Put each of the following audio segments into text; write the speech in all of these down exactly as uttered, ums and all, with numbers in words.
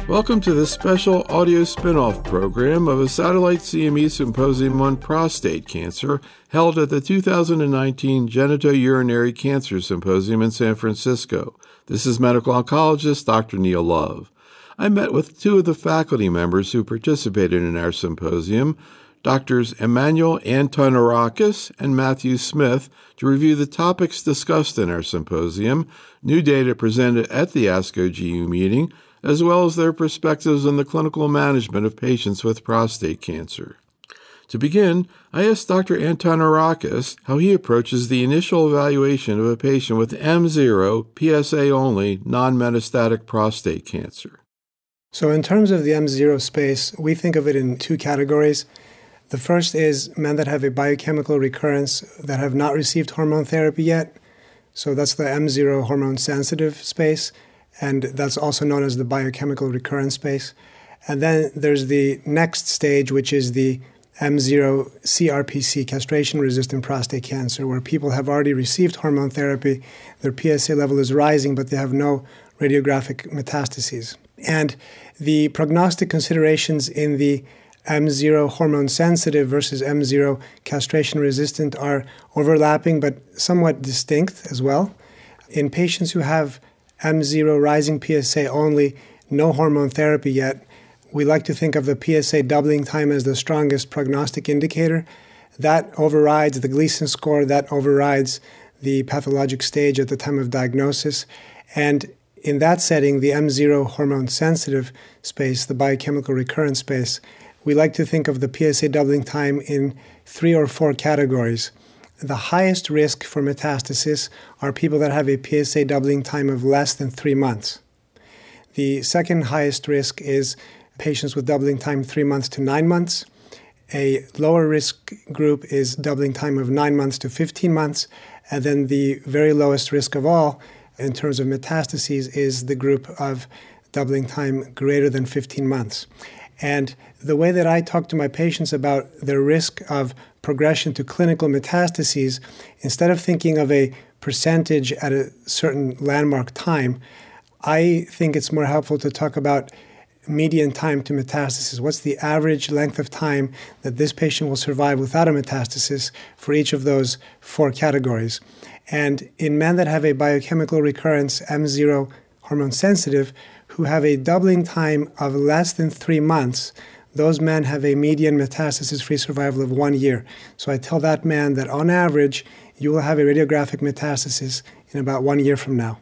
Welcome to this special audio spin-off program of a satellite C M E symposium on prostate cancer held at the two thousand nineteen Genitourinary Cancer Symposium in San Francisco. This is medical oncologist Doctor Neil Love. I met with two of the faculty members who participated in our symposium, Doctors Emmanuel Antonarakis and Matthew Smith, to review the topics discussed in our symposium, new data presented at the ASCO G U meeting, as well as their perspectives on the clinical management of patients with prostate cancer. To begin, I asked Doctor Antonarakis how he approaches the initial evaluation of a patient with M zero, P S A-only, non-metastatic prostate cancer. So in terms of the M zero space, we think of it in two categories. The first is men that have a biochemical recurrence that have not received hormone therapy yet. So that's the M zero hormone-sensitive space, and that's also known as the biochemical recurrence space. And then there's the next stage, which is the M zero C R P C, castration-resistant prostate cancer, where people have already received hormone therapy, their P S A level is rising, but they have no radiographic metastases. And the prognostic considerations in the M zero hormone-sensitive versus M zero castration-resistant are overlapping but somewhat distinct as well. In patients who have M zero rising P S A only, no hormone therapy yet, we like to think of the P S A doubling time as the strongest prognostic indicator. That overrides the Gleason score, that overrides the pathologic stage at the time of diagnosis. And in that setting, the M zero hormone-sensitive space, the biochemical recurrence space, we like to think of the P S A doubling time in three or four categories. The highest risk for metastasis are people that have a P S A doubling time of less than three months. The second highest risk is patients with doubling time three months to nine months. A lower risk group is doubling time of nine months to fifteen months. And then the very lowest risk of all in terms of metastases is the group of doubling time greater than fifteen months. And the way that I talk to my patients about the risk of progression to clinical metastases, instead of thinking of a percentage at a certain landmark time, I think it's more helpful to talk about median time to metastasis. What's the average length of time that this patient will survive without a metastasis for each of those four categories? And in men that have a biochemical recurrence, M zero hormone sensitive, who have a doubling time of less than three months, those men have a median metastasis-free survival of one year. So I tell that man that on average, you will have a radiographic metastasis in about one year from now.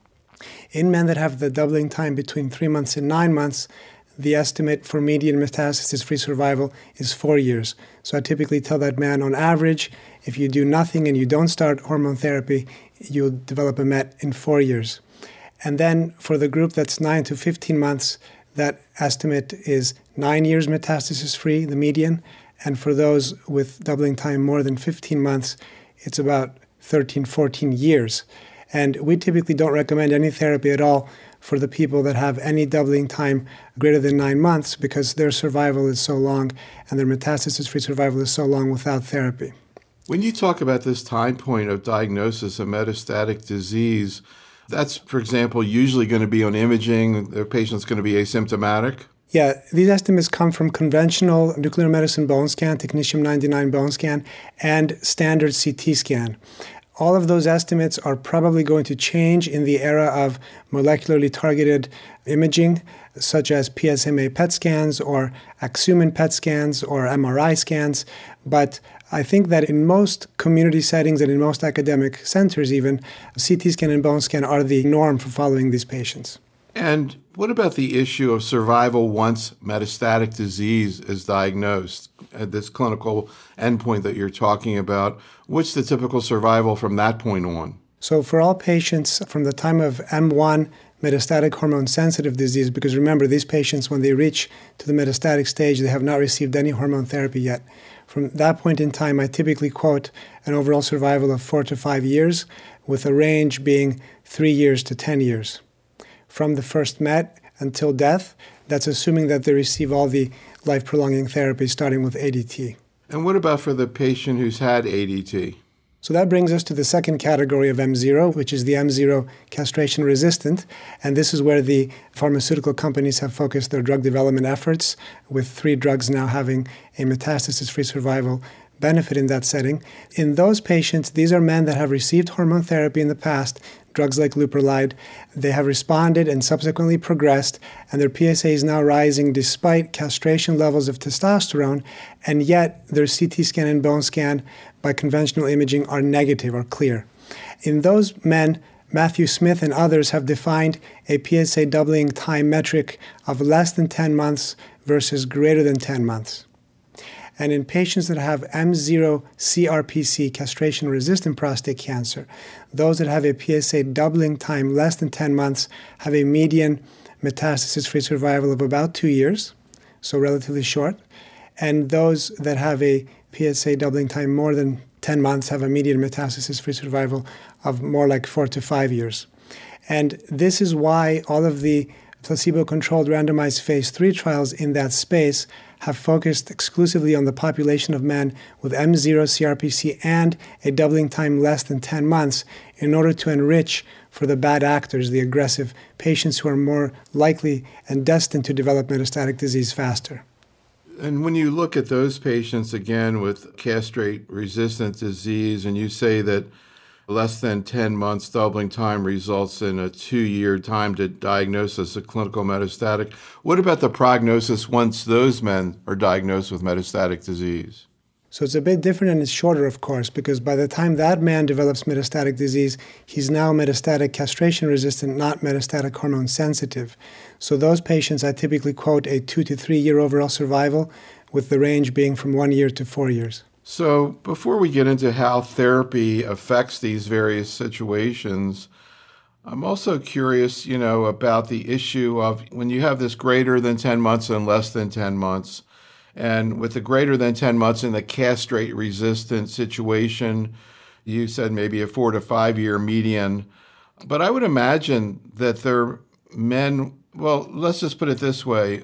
In men that have the doubling time between three months and nine months, the estimate for median metastasis-free survival is four years. So I typically tell that man on average, if you do nothing and you don't start hormone therapy, you'll develop a met in four years. And then for the group that's nine to fifteen months, that estimate is nine years metastasis-free, the median. And for those with doubling time more than fifteen months, it's about thirteen, fourteen years. And we typically don't recommend any therapy at all for the people that have any doubling time greater than nine months because their survival is so long and their metastasis-free survival is so long without therapy. When you talk about this time point of diagnosis of metastatic disease, that's, for example, usually going to be on imaging. The patient's going to be asymptomatic. Yeah, these estimates come from conventional nuclear medicine bone scan, technetium ninety-nine bone scan, and standard C T scan. All of those estimates are probably going to change in the era of molecularly targeted imaging, such as P S M A P E T scans or Axumin P E T scans or M R I scans. But I think that in most community settings and in most academic centers even, C T scan and bone scan are the norm for following these patients. And what about the issue of survival once metastatic disease is diagnosed? At this clinical endpoint that you're talking about, what's the typical survival from that point on? So for all patients from the time of M one metastatic hormone-sensitive disease, because remember, these patients, when they reach to the metastatic stage, they have not received any hormone therapy yet. From that point in time, I typically quote an overall survival of four to five years, with a range being three years to ten years. From the first met until death, that's assuming that they receive all the life-prolonging therapy, starting with A D T. And what about for the patient who's had A D T? So that brings us to the second category of M zero, which is the M zero castration resistant. And this is where the pharmaceutical companies have focused their drug development efforts, with three drugs now having a metastasis-free survival benefit in that setting. In those patients, these are men that have received hormone therapy in the past, drugs like Leuprolide. They have responded and subsequently progressed, and their P S A is now rising despite castration levels of testosterone, and yet their C T scan and bone scan by conventional imaging are negative or clear. In those men, Matthew Smith and others have defined a P S A doubling time metric of less than ten months versus greater than ten months. And in patients that have M zero C R P C, castration-resistant prostate cancer, those that have a P S A doubling time less than ten months have a median metastasis-free survival of about two years, so relatively short. And those that have a P S A doubling time more than ten months have a median metastasis-free survival of more like four to five years. And this is why all of the placebo-controlled randomized phase three trials in that space have focused exclusively on the population of men with M zero C R P C and a doubling time less than ten months in order to enrich for the bad actors, the aggressive patients who are more likely and destined to develop metastatic disease faster. And when you look at those patients, again, with castrate-resistant disease, and you say that less than ten months doubling time results in a two-year time to diagnosis of clinical metastatic, what about the prognosis once those men are diagnosed with metastatic disease? So it's a bit different and it's shorter, of course, because by the time that man develops metastatic disease, he's now metastatic castration-resistant, not metastatic hormone sensitive. So those patients, I typically quote a two to three year overall survival, with the range being from one year to four years. So before we get into how therapy affects these various situations, I'm also curious, you know, about the issue of when you have this greater than ten months and less than ten months, and with the greater than ten months in the castrate-resistant situation, you said maybe a four to five year median. But I would imagine that there are men, well, let's just put it this way.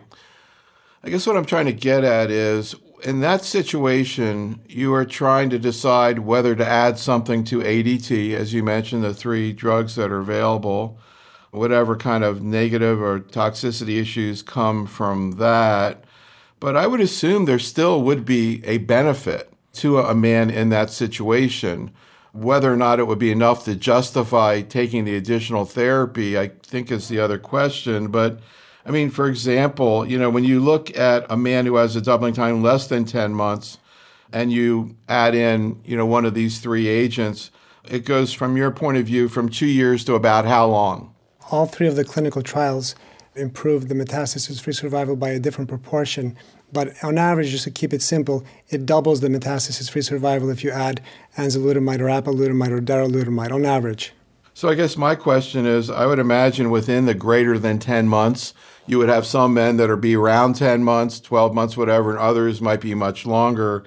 I guess what I'm trying to get at is, in that situation, you are trying to decide whether to add something to A D T, as you mentioned, the three drugs that are available, whatever kind of negative or toxicity issues come from that. But I would assume there still would be a benefit to a man in that situation. Whether or not it would be enough to justify taking the additional therapy, I think is the other question. But I mean, for example, you know, when you look at a man who has a doubling time less than ten months and you add in, you know, one of these three agents, it goes from your point of view from two years to about how long? All three of the clinical trials improved the metastasis-free survival by a different proportion. But on average, just to keep it simple, it doubles the metastasis-free survival if you add enzalutamide or apalutamide or darolutamide on average. So I guess my question is, I would imagine within the greater than ten months, you would have some men that are be around ten months, twelve months, whatever, and others might be much longer.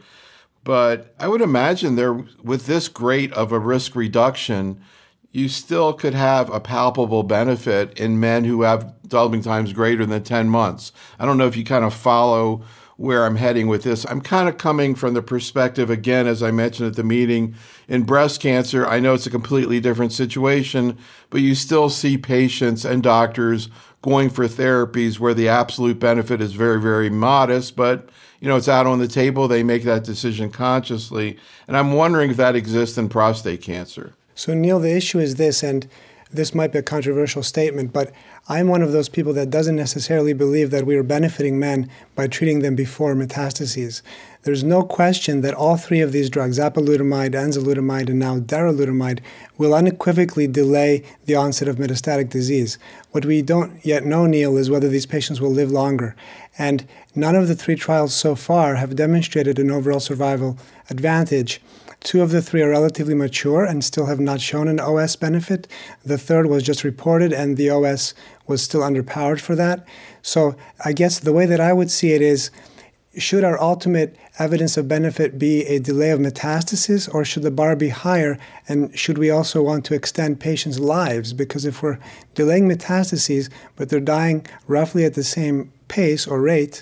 But I would imagine there, with this great of a risk reduction, you still could have a palpable benefit in men who have doubling times greater than ten months. I don't know if you kind of follow where I'm heading with this. I'm kind of coming from the perspective, again, as I mentioned at the meeting, in breast cancer, I know it's a completely different situation, but you still see patients and doctors going for therapies where the absolute benefit is very, very modest, but you know, it's out on the table. They make that decision consciously. And I'm wondering if that exists in prostate cancer. So, Neil, the issue is this, and this might be a controversial statement, but I'm one of those people that doesn't necessarily believe that we are benefiting men by treating them before metastases. There's no question that all three of these drugs, apalutamide, enzalutamide, and now darolutamide, will unequivocally delay the onset of metastatic disease. What we don't yet know, Neil, is whether these patients will live longer. And none of the three trials so far have demonstrated an overall survival advantage. Two of the three are relatively mature and still have not shown an O S benefit. The third was just reported, and the O S was still underpowered for that. So I guess the way that I would see it is, should our ultimate evidence of benefit be a delay of metastasis, or should the bar be higher? And should we also want to extend patients' lives? Because if we're delaying metastases, but they're dying roughly at the same pace or rate,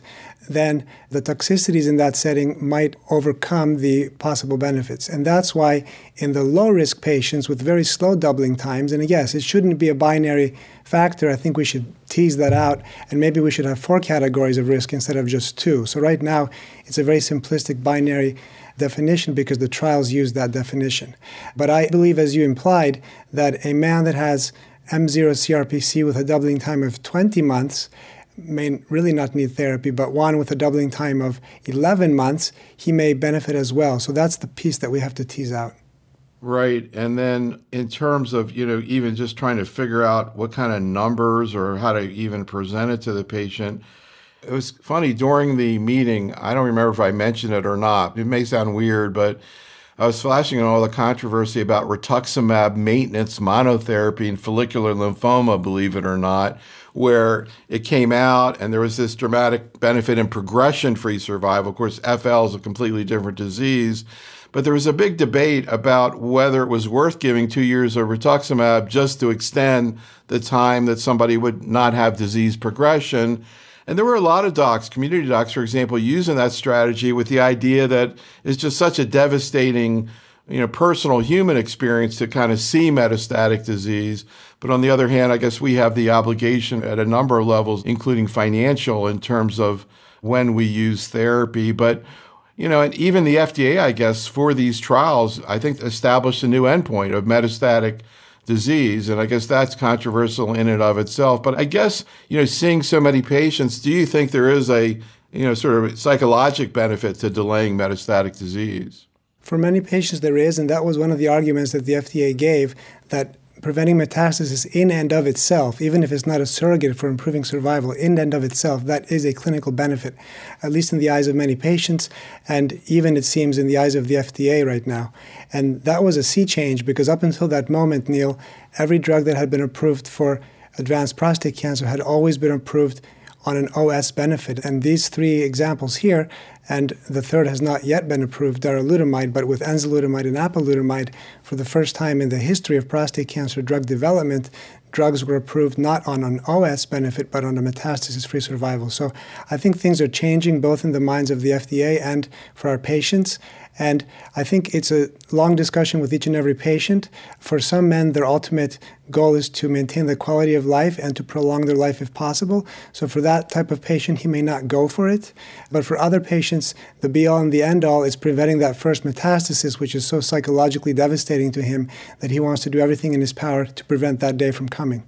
then the toxicities in that setting might overcome the possible benefits. And that's why in the low-risk patients with very slow doubling times, and yes, it shouldn't be a binary factor. I think we should tease that out, and maybe we should have four categories of risk instead of just two. So right now, it's a very simplistic binary definition because the trials use that definition. But I believe, as you implied, that a man that has M zero C R P C with a doubling time of twenty months may really not need therapy, but one with a doubling time of eleven months, he may benefit as well. So that's the piece that we have to tease out. Right. And then in terms of, you know, even just trying to figure out what kind of numbers or how to even present it to the patient, it was funny during the meeting. I don't remember if I mentioned it or not. It may sound weird, but I was flashing on all the controversy about rituximab maintenance monotherapy in follicular lymphoma, believe it or not, where it came out and there was this dramatic benefit in progression-free survival. Of course, F L is a completely different disease, but there was a big debate about whether it was worth giving two years of rituximab just to extend the time that somebody would not have disease progression. And there were a lot of docs, community docs, for example, using that strategy with the idea that it's just such a devastating, you know, personal human experience to kind of see metastatic disease. But on the other hand, I guess we have the obligation at a number of levels, including financial, in terms of when we use therapy. But, you know, and even the F D A, I guess, for these trials, I think established a new endpoint of metastatic disease. And I guess that's controversial in and of itself. But I guess, you know, seeing so many patients, do you think there is a, you know, sort of psychological benefit to delaying metastatic disease? For many patients there is, and that was one of the arguments that the F D A gave, that preventing metastasis in and of itself, even if it's not a surrogate for improving survival, in and of itself, that is a clinical benefit, at least in the eyes of many patients, and even, it seems, in the eyes of the F D A right now. And that was a sea change, because up until that moment, Neil, every drug that had been approved for advanced prostate cancer had always been approved on an O S benefit. And these three examples here, and the third has not yet been approved, darolutamide, but with enzalutamide and apalutamide, for the first time in the history of prostate cancer drug development, drugs were approved not on an O S benefit, but on a metastasis-free survival. So I think things are changing both in the minds of the F D A and for our patients. And I think it's a long discussion with each and every patient. For some men, their ultimate goal is to maintain the quality of life and to prolong their life if possible. So for that type of patient, he may not go for it. But for other patients, the be-all and the end-all is preventing that first metastasis, which is so psychologically devastating to him that he wants to do everything in his power to prevent that day from coming.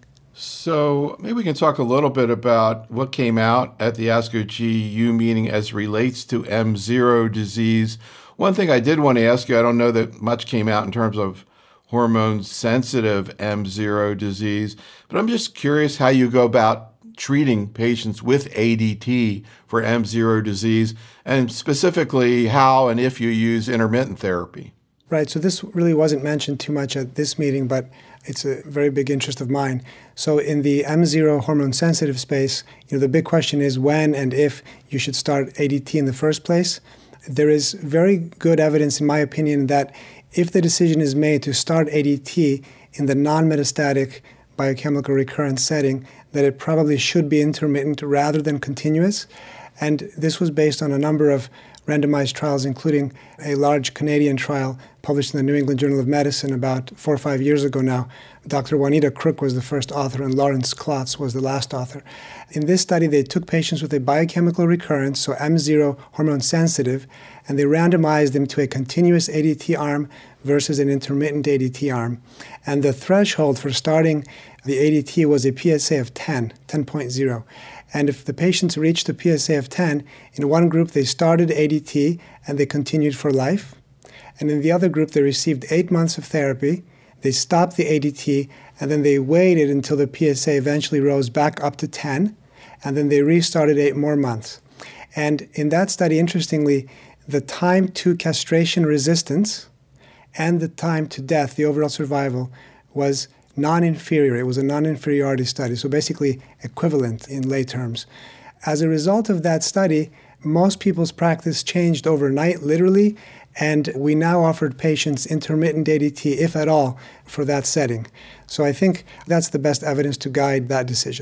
So maybe we can talk a little bit about what came out at the ASCO G U meeting as relates to M zero disease. One thing I did want to ask you, I don't know that much came out in terms of hormone-sensitive M zero disease, but I'm just curious how you go about treating patients with A D T for M zero disease, and specifically how and if you use intermittent therapy. Right, so this really wasn't mentioned too much at this meeting, but it's a very big interest of mine. So in the M zero hormone-sensitive space, you know, the big question is when and if you should start A D T in the first place. There is very good evidence, in my opinion, that if the decision is made to start A D T in the non-metastatic biochemical recurrence setting, that it probably should be intermittent rather than continuous. And this was based on a number of randomized trials, including a large Canadian trial published in the New England Journal of Medicine about four or five years ago now. Doctor Juanita Crook was the first author, and Lawrence Klotz was the last author. In this study, they took patients with a biochemical recurrence, so M zero hormone sensitive, and they randomized them to a continuous A D T arm versus an intermittent A D T arm. And the threshold for starting the A D T was a P S A of ten, ten point oh. And if the patients reached a P S A of ten, in one group they started A D T and they continued for life. And in the other group, they received eight months of therapy, they stopped the A D T, and then they waited until the P S A eventually rose back up to ten, and then they restarted eight more months. And in that study, interestingly, the time to castration resistance and the time to death, the overall survival, was non-inferior. It was a non-inferiority study, so basically equivalent in lay terms. As a result of that study, most people's practice changed overnight, literally, and we now offered patients intermittent A D T, if at all, for that setting. So I think that's the best evidence to guide that decision.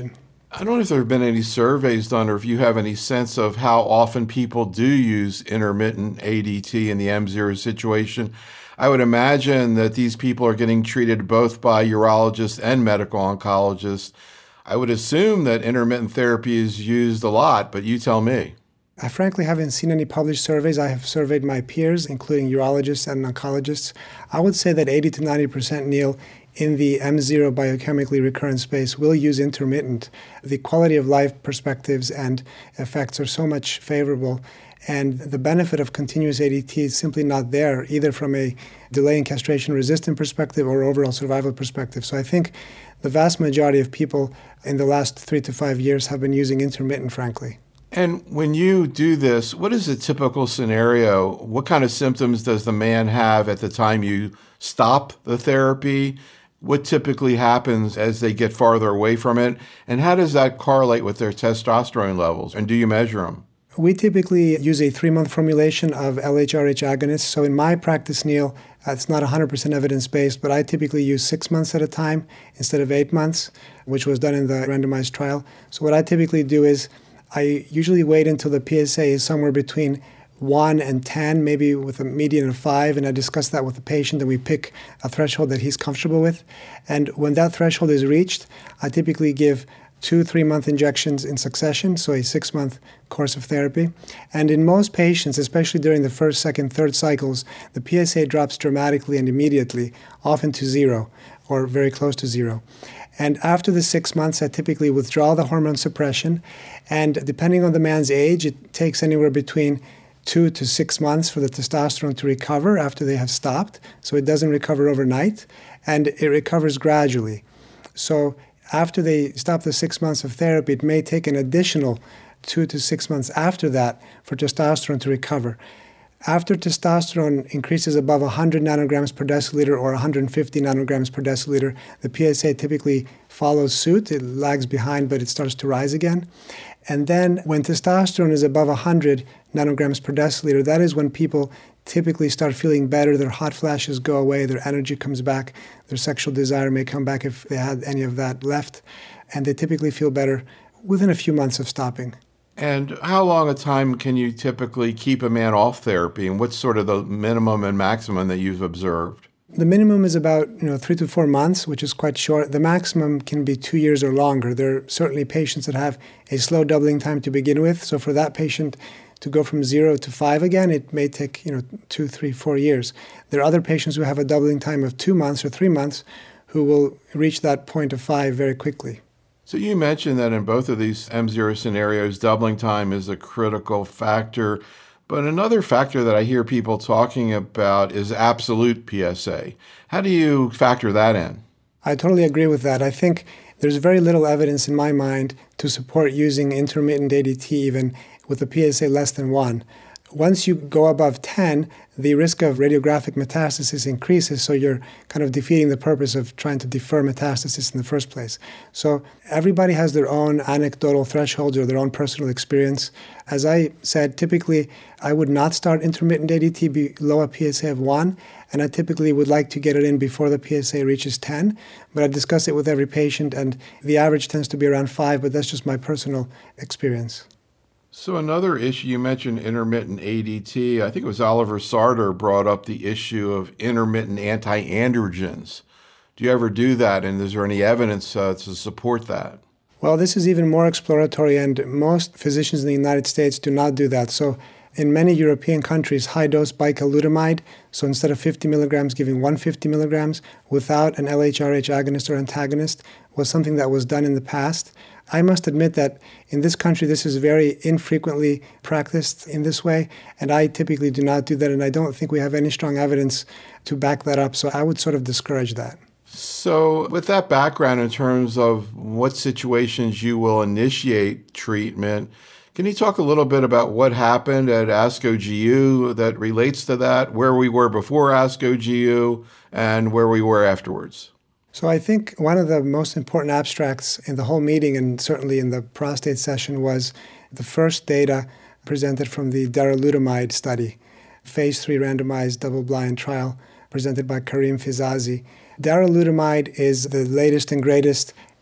I don't know if there have been any surveys done or if you have any sense of how often people do use intermittent A D T in the M zero situation. I would imagine that these people are getting treated both by urologists and medical oncologists. I would assume that intermittent therapy is used a lot, but you tell me. I frankly haven't seen any published surveys. I have surveyed my peers, including urologists and oncologists. I would say that eighty to ninety percent, Neil, in the M zero biochemically recurrent space will use intermittent. The quality of life perspectives and effects are so much favorable, and the benefit of continuous A D T is simply not there, either from a delay in castration resistant perspective or overall survival perspective. So I think the vast majority of people in the last three to five years have been using intermittent, frankly. And when you do this, what is a typical scenario? What kind of symptoms does the man have at the time you stop the therapy? What typically happens as they get farther away from it? And how does that correlate with their testosterone levels? And do you measure them? We typically use a three-month formulation of L H R H agonists. So in my practice, Neil, uh, it's not one hundred percent evidence-based, but I typically use six months at a time instead of eight months, which was done in the randomized trial. So what I typically do is I usually wait until the P S A is somewhere between one and ten, maybe with a median of five, and I discuss that with the patient, and we pick a threshold that he's comfortable with. And when that threshold is reached, I typically give two three-month injections in succession, so a six-month course of therapy. And in most patients, especially during the first, second, third cycles, the P S A drops dramatically and immediately, often to zero or very close to zero. And after the six months, I typically withdraw the hormone suppression. And depending on the man's age, it takes anywhere between two to six months for the testosterone to recover after they have stopped. So it doesn't recover overnight, and it recovers gradually. So after they stop the six months of therapy, it may take an additional two to six months after that for testosterone to recover. After testosterone increases above one hundred nanograms per deciliter or one hundred fifty nanograms per deciliter, the P S A typically follows suit. It lags behind, but it starts to rise again. And then when testosterone is above one hundred nanograms per deciliter, that is when people typically start feeling better. Their hot flashes go away, their energy comes back, their sexual desire may come back if they had any of that left, and they typically feel better within a few months of stopping. And how long a time can you typically keep a man off therapy, and what's sort of the minimum and maximum that you've observed? The minimum is about you know three to four months, which is quite short. The maximum can be two years or longer. There are certainly patients that have a slow doubling time to begin with. So for that patient to go from zero to five again, it may take you know two, three, four years. There are other patients who have a doubling time of two months or three months who will reach that point of five very quickly. So you mentioned that in both of these M zero scenarios, doubling time is a critical factor. But another factor that I hear people talking about is absolute P S A. How do you factor that in? I totally agree with that. I think there's very little evidence in my mind to support using intermittent A D T even with a P S A less than one. Once you go above ten, the risk of radiographic metastasis increases, so you're kind of defeating the purpose of trying to defer metastasis in the first place. So everybody has their own anecdotal thresholds or their own personal experience. As I said, typically I would not start intermittent A D T below a P S A of one, and I typically would like to get it in before the P S A reaches ten, but I discuss it with every patient, and the average tends to be around five, but that's just my personal experience. So another issue, you mentioned intermittent A D T. I think it was Oliver Sartor brought up the issue of intermittent anti-androgens. Do you ever do that, and is there any evidence uh, to support that? Well, this is even more exploratory, and most physicians in the United States do not do that. So in many European countries, high-dose bicalutamide, so instead of fifty milligrams, giving one hundred fifty milligrams without an L H R H agonist or antagonist was something that was done in the past. I must admit that in this country, this is very infrequently practiced in this way, and I typically do not do that, and I don't think we have any strong evidence to back that up, so I would sort of discourage that. So with that background in terms of what situations you will initiate treatment, can you talk a little bit about what happened at ASCO G U that relates to that, where we were before ASCO G U and where we were afterwards? So I think one of the most important abstracts in the whole meeting, and certainly in the prostate session, was the first data presented from the darolutamide study, phase three randomized double-blind trial presented by Karim Fizazi. Darolutamide is the latest and greatest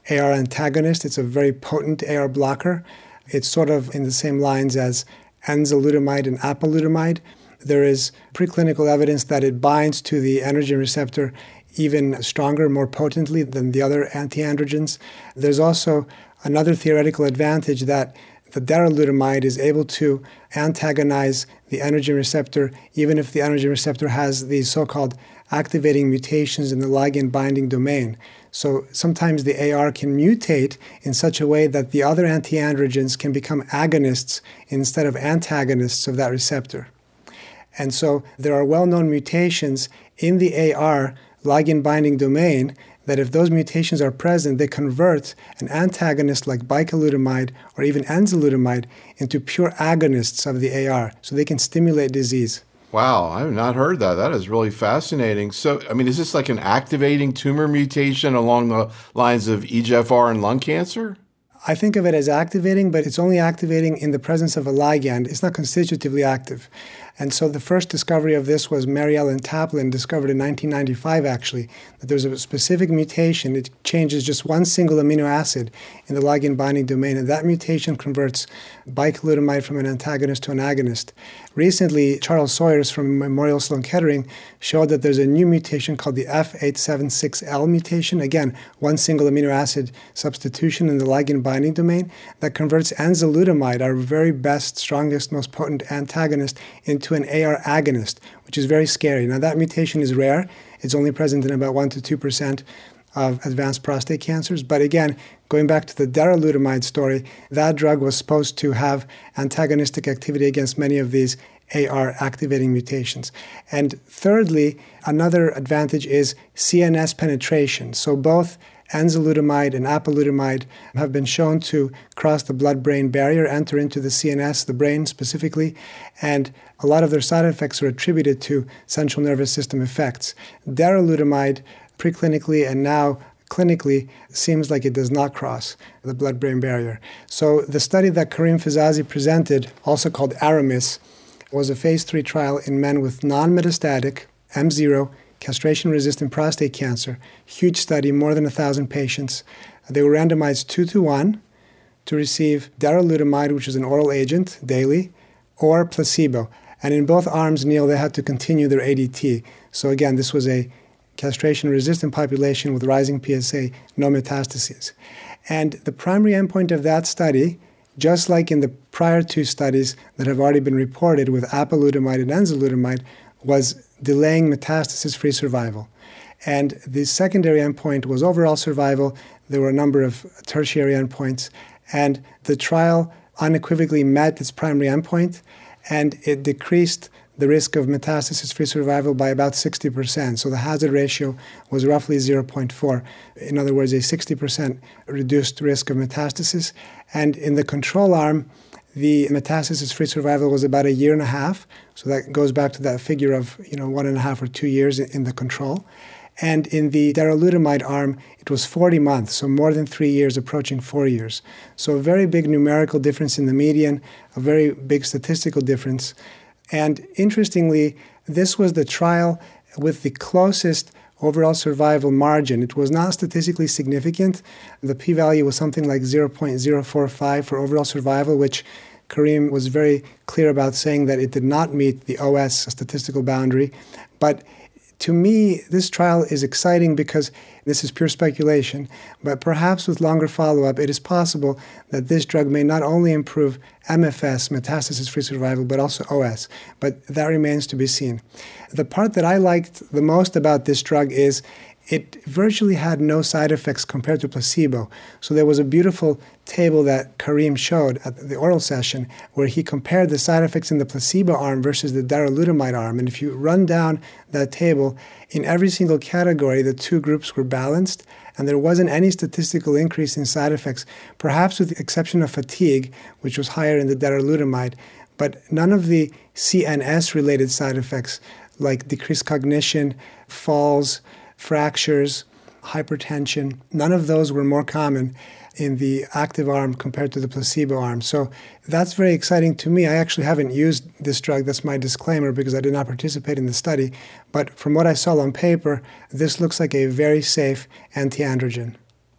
A R antagonist. It's a very potent A R blocker. It's sort of in the same lines as enzalutamide and apalutamide. There is preclinical evidence that it binds to the androgen receptor even stronger, more potently than the other antiandrogens. There's also another theoretical advantage that the darolutamide is able to antagonize the androgen receptor even if the androgen receptor has these so-called activating mutations in the ligand binding domain. So sometimes the A R can mutate in such a way that the other antiandrogens can become agonists instead of antagonists of that receptor. And so there are well-known mutations in the A R ligand binding domain that if those mutations are present, they convert an antagonist like bicalutamide or even enzalutamide into pure agonists of the A R, so they can stimulate disease. Wow, I have not heard that. That is really fascinating. So, I mean, is this like an activating tumor mutation along the lines of E G F R and lung cancer? I think of it as activating, but it's only activating in the presence of a ligand. It's not constitutively active. And so the first discovery of this was Mary Ellen Taplin, discovered in nineteen ninety-five, actually, that there's a specific mutation. It changes just one single amino acid in the ligand binding domain, and that mutation converts bicalutamide from an antagonist to an agonist. Recently, Charles Sawyers from Memorial Sloan Kettering showed that there's a new mutation called the F eight seven six L mutation, again, one single amino acid substitution in the ligand binding domain, that converts enzalutamide, our very best, strongest, most potent antagonist, into an A R agonist, which is very scary. Now, that mutation is rare. It's only present in about one to two percent of advanced prostate cancers. But again, going back to the darolutamide story, that drug was supposed to have antagonistic activity against many of these A R activating mutations. And thirdly, another advantage is C N S penetration. So both enzalutamide and apalutamide have been shown to cross the blood-brain barrier, enter into the C N S, the brain specifically, and a lot of their side effects are attributed to central nervous system effects. Darolutamide, preclinically and now clinically, seems like it does not cross the blood-brain barrier. So the study that Karim Fizazi presented, also called ARAMIS, was a phase three trial in men with non-metastatic M zero castration-resistant prostate cancer. Huge study, more than one thousand patients. They were randomized two to one to receive darolutamide, which is an oral agent, daily, or placebo. And in both arms, Neil, they had to continue their A D T. So again, this was a castration-resistant population with rising P S A, no metastases. And the primary endpoint of that study, just like in the prior two studies that have already been reported with apalutamide and enzalutamide, was delaying metastasis-free survival. And the secondary endpoint was overall survival. There were a number of tertiary endpoints. And the trial unequivocally met its primary endpoint, and it decreased the risk of metastasis-free survival by about sixty percent. So the hazard ratio was roughly zero point four. In other words, a sixty percent reduced risk of metastasis. And in the control arm, the metastasis-free survival was about a year and a half. So that goes back to that figure of, you know, one and a half or two years in the control. And in the darolutamide arm, it was forty months, so more than three years, approaching four years. So a very big numerical difference in the median, a very big statistical difference. And interestingly, this was the trial with the closest overall survival margin. It was not statistically significant. The p-value was something like zero point zero four five for overall survival, which Karim was very clear about saying that it did not meet the O S statistical boundary. But to me, this trial is exciting because this is pure speculation, but perhaps with longer follow-up, it is possible that this drug may not only improve M F S, metastasis-free survival, but also O S. But that remains to be seen. The part that I liked the most about this drug is it virtually had no side effects compared to placebo. So there was a beautiful table that Karim showed at the oral session where he compared the side effects in the placebo arm versus the darolutamide arm. And if you run down that table, in every single category, the two groups were balanced, and there wasn't any statistical increase in side effects, perhaps with the exception of fatigue, which was higher in the darolutamide, but none of the C N S-related side effects like decreased cognition, falls, fractures, hypertension, none of those were more common in the active arm compared to the placebo arm. So that's very exciting to me. I actually haven't used this drug. That's my disclaimer because I did not participate in the study. But from what I saw on paper, this looks like a very safe anti-androgen.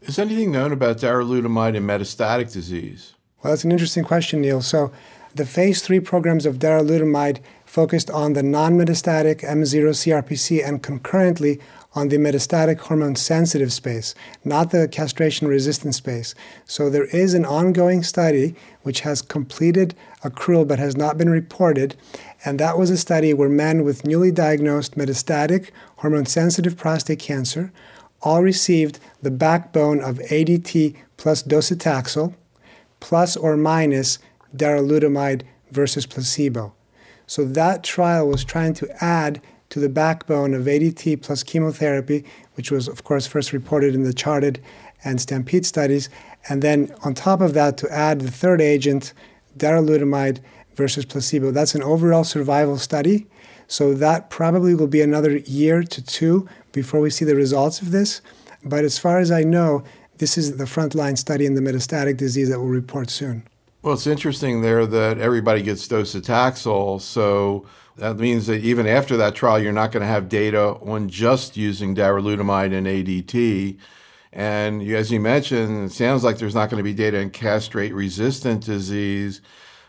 Is anything known about darolutamide in metastatic disease? Well, that's an interesting question, Neil. So the phase three programs of darolutamide focused on the non-metastatic M zero C R P C and concurrently on the metastatic hormone-sensitive space, not the castration-resistant space. So there is an ongoing study which has completed accrual but has not been reported, and that was a study where men with newly diagnosed metastatic hormone-sensitive prostate cancer all received the backbone of A D T plus docetaxel plus or minus darolutamide versus placebo. So that trial was trying to add to the backbone of A D T plus chemotherapy, which was, of course, first reported in the CHARTED and STAMPEDE studies, and then on top of that to add the third agent, darolutamide versus placebo. That's an overall survival study, so that probably will be another year to two before we see the results of this. But as far as I know, this is the frontline study in the metastatic disease that will report soon. Well, it's interesting there that everybody gets docetaxel, so that means that even after that trial, you're not going to have data on just using darolutamide and A D T. And as you mentioned, it sounds like there's not going to be data in castrate-resistant disease.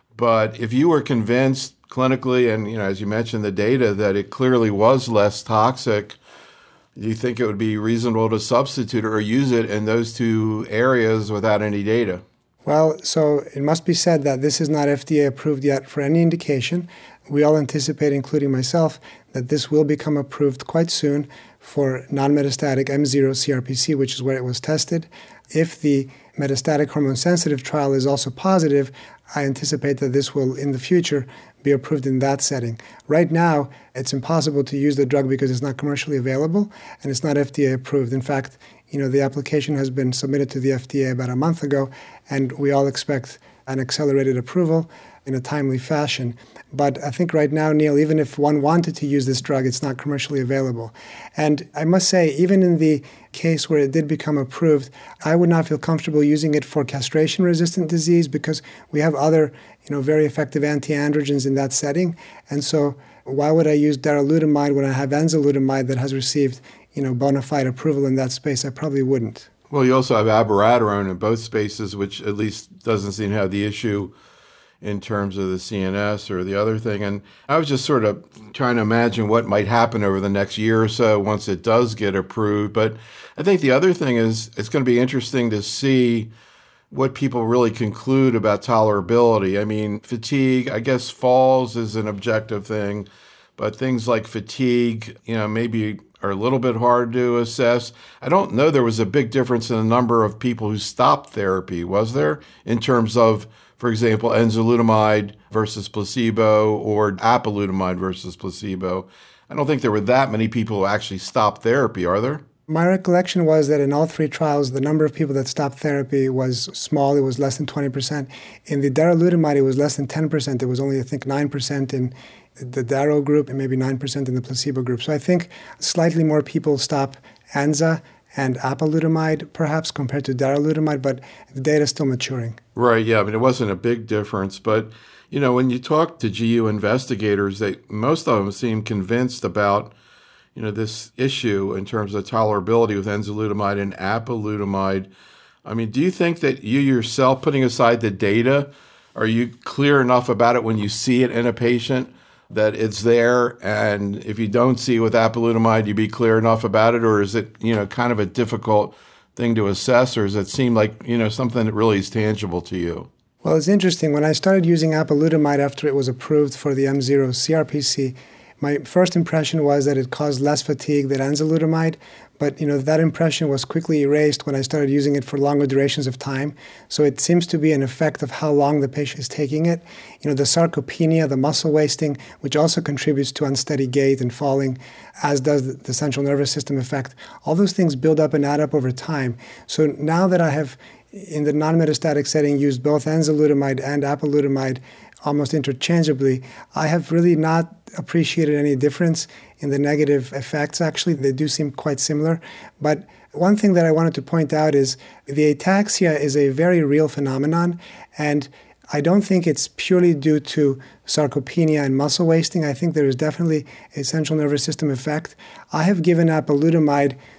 But if you were convinced clinically, and you know, as you mentioned, the data that it clearly was less toxic, do you think it would be reasonable to substitute or use it in those two areas without any data? Well, so it must be said that this is not F D A approved yet for any indication. We all anticipate, including myself, that this will become approved quite soon for non-metastatic M zero C R P C, which is where it was tested. If the metastatic hormone-sensitive trial is also positive, I anticipate that this will, in the future, be approved in that setting. Right now, it's impossible to use the drug because it's not commercially available and it's not F D A approved. In fact, you know, the application has been submitted to the F D A about a month ago, and we all expect an accelerated approval in a timely fashion. But I think right now, Neil, even if one wanted to use this drug, it's not commercially available. And I must say, even in the case where it did become approved, I would not feel comfortable using it for castration-resistant disease because we have other, you know, very effective anti-androgens in that setting. And so why would I use darolutamide when I have enzalutamide that has received, you know, bona fide approval in that space? I probably wouldn't. Well, you also have abiraterone in both spaces, which at least doesn't seem to have the issue in terms of the C N S or the other thing. And I was just sort of trying to imagine what might happen over the next year or so once it does get approved. But I think the other thing is it's going to be interesting to see what people really conclude about tolerability. I mean, fatigue, I guess falls is an objective thing, but things like fatigue, you know, maybe are a little bit hard to assess. I don't know there was a big difference in the number of people who stopped therapy, was there, in terms of, for example, enzalutamide versus placebo or apalutamide versus placebo? I don't think there were that many people who actually stopped therapy, are there? My recollection was that in all three trials, the number of people that stopped therapy was small. It was less than twenty percent. In the darolutamide, it was less than ten percent. It was only, I think, nine percent in the daro group and maybe nine percent in the placebo group. So I think slightly more people stop Anza and apalutamide, perhaps, compared to darolutamide, but the data is still maturing. Right, yeah. I mean, it wasn't a big difference. But, you know, when you talk to G U investigators, they most of them seem convinced about, you know, this issue in terms of tolerability with enzalutamide and apalutamide. I mean, do you think that you yourself, putting aside the data, are you clear enough about it when you see it in a patient that it's there, and if you don't see it with apalutamide, you be clear enough about it, or is it, you know, kind of a difficult thing to assess, or does it seem like, you know, something that really is tangible to you? Well, it's interesting. When I started using apalutamide after it was approved for the M zero C R P C, my first impression was that it caused less fatigue than enzalutamide, but you know that impression was quickly erased when I started using it for longer durations of time. So it seems to be an effect of how long the patient is taking it. You know, the sarcopenia, the muscle wasting, which also contributes to unsteady gait and falling, as does the central nervous system effect. All those things build up and add up over time. So now that I have, in the non-metastatic setting, used both enzalutamide and apalutamide almost interchangeably, I have really not appreciated any difference in the negative effects. Actually, they do seem quite similar. But one thing that I wanted to point out is the ataxia is a very real phenomenon, and I don't think it's purely due to sarcopenia and muscle wasting. I think there is definitely a central nervous system effect. I have given apalutamide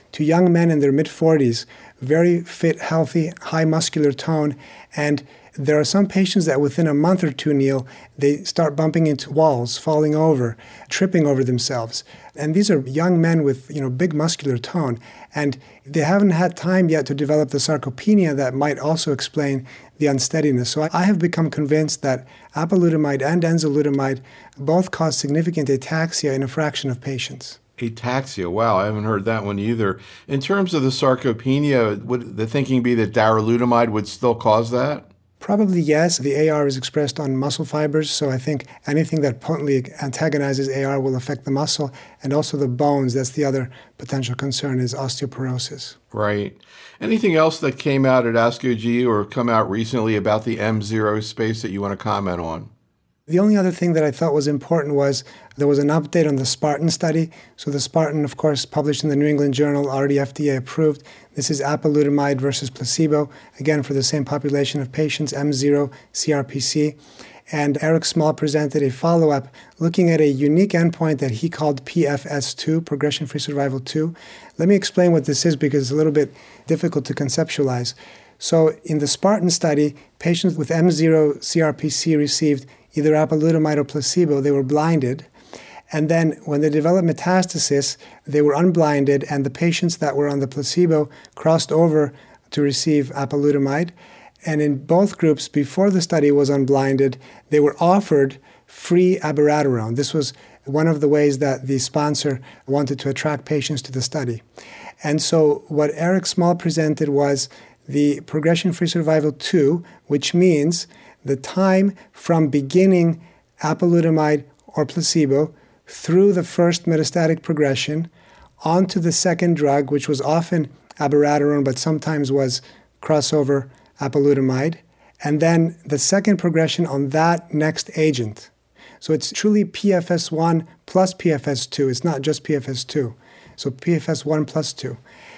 to young men in their mid-forties, very fit, healthy, high muscular tone, and there are some patients that within a month or two, Neil, they start bumping into walls, falling over, tripping over themselves. And these are young men with, you know, big muscular tone. And they haven't had time yet to develop the sarcopenia that might also explain the unsteadiness. So I have become convinced that apalutamide and enzalutamide both cause significant ataxia in a fraction of patients. Ataxia, wow, I haven't heard that one either. In terms of the sarcopenia, would the thinking be that darolutamide would still cause that? Probably yes. The A R is expressed on muscle fibers, so I think anything that potently antagonizes A R will affect the muscle and also the bones. That's the other potential concern, is osteoporosis. Right. Anything else that came out at ASCO G or come out recently about the M zero space that you want to comment on? The only other thing that I thought was important was there was an update on the Spartan study. So the Spartan, of course, published in the New England Journal, already F D A approved. This is apalutamide versus placebo, again, for the same population of patients, M zero C R P C. And Eric Small presented a follow-up looking at a unique endpoint that he called P F S two, Progression-Free Survival two. Let me explain what this is because it's a little bit difficult to conceptualize. So in the Spartan study, patients with M zero C R P C received either apalutamide or placebo. They were blinded. And then when they developed metastasis, they were unblinded, and the patients that were on the placebo crossed over to receive apalutamide. And in both groups, before the study was unblinded, they were offered free abiraterone. This was one of the ways that the sponsor wanted to attract patients to the study. And so what Eric Small presented was the Progression-Free Survival two, which means the time from beginning apalutamide or placebo through the first metastatic progression onto the second drug, which was often abiraterone but sometimes was crossover apalutamide, and then the second progression on that next agent. So it's truly P F S one plus P F S two. It's not just P F S two. So P F S one plus two.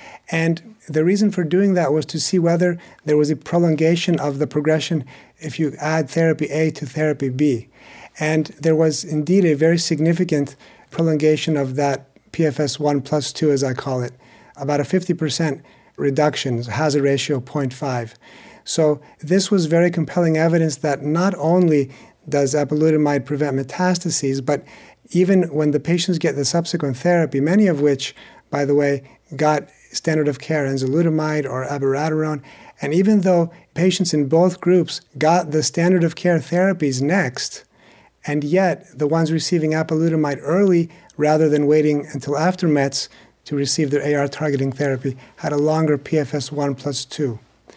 And the reason for doing that was to see whether there was a prolongation of the progression if you add therapy A to therapy B. And there was indeed a very significant prolongation of that P F S one plus two, as I call it, about a fifty percent reduction, hazard ratio zero point five. So this was very compelling evidence that not only does apalutamide prevent metastases, but even when the patients get the subsequent therapy, many of which, by the way, got standard of care enzalutamide or abiraterone, and even though patients in both groups got the standard of care therapies next, and yet the ones receiving apalutamide early rather than waiting until after mets to receive their A R targeting therapy had a longer P F S one plus two.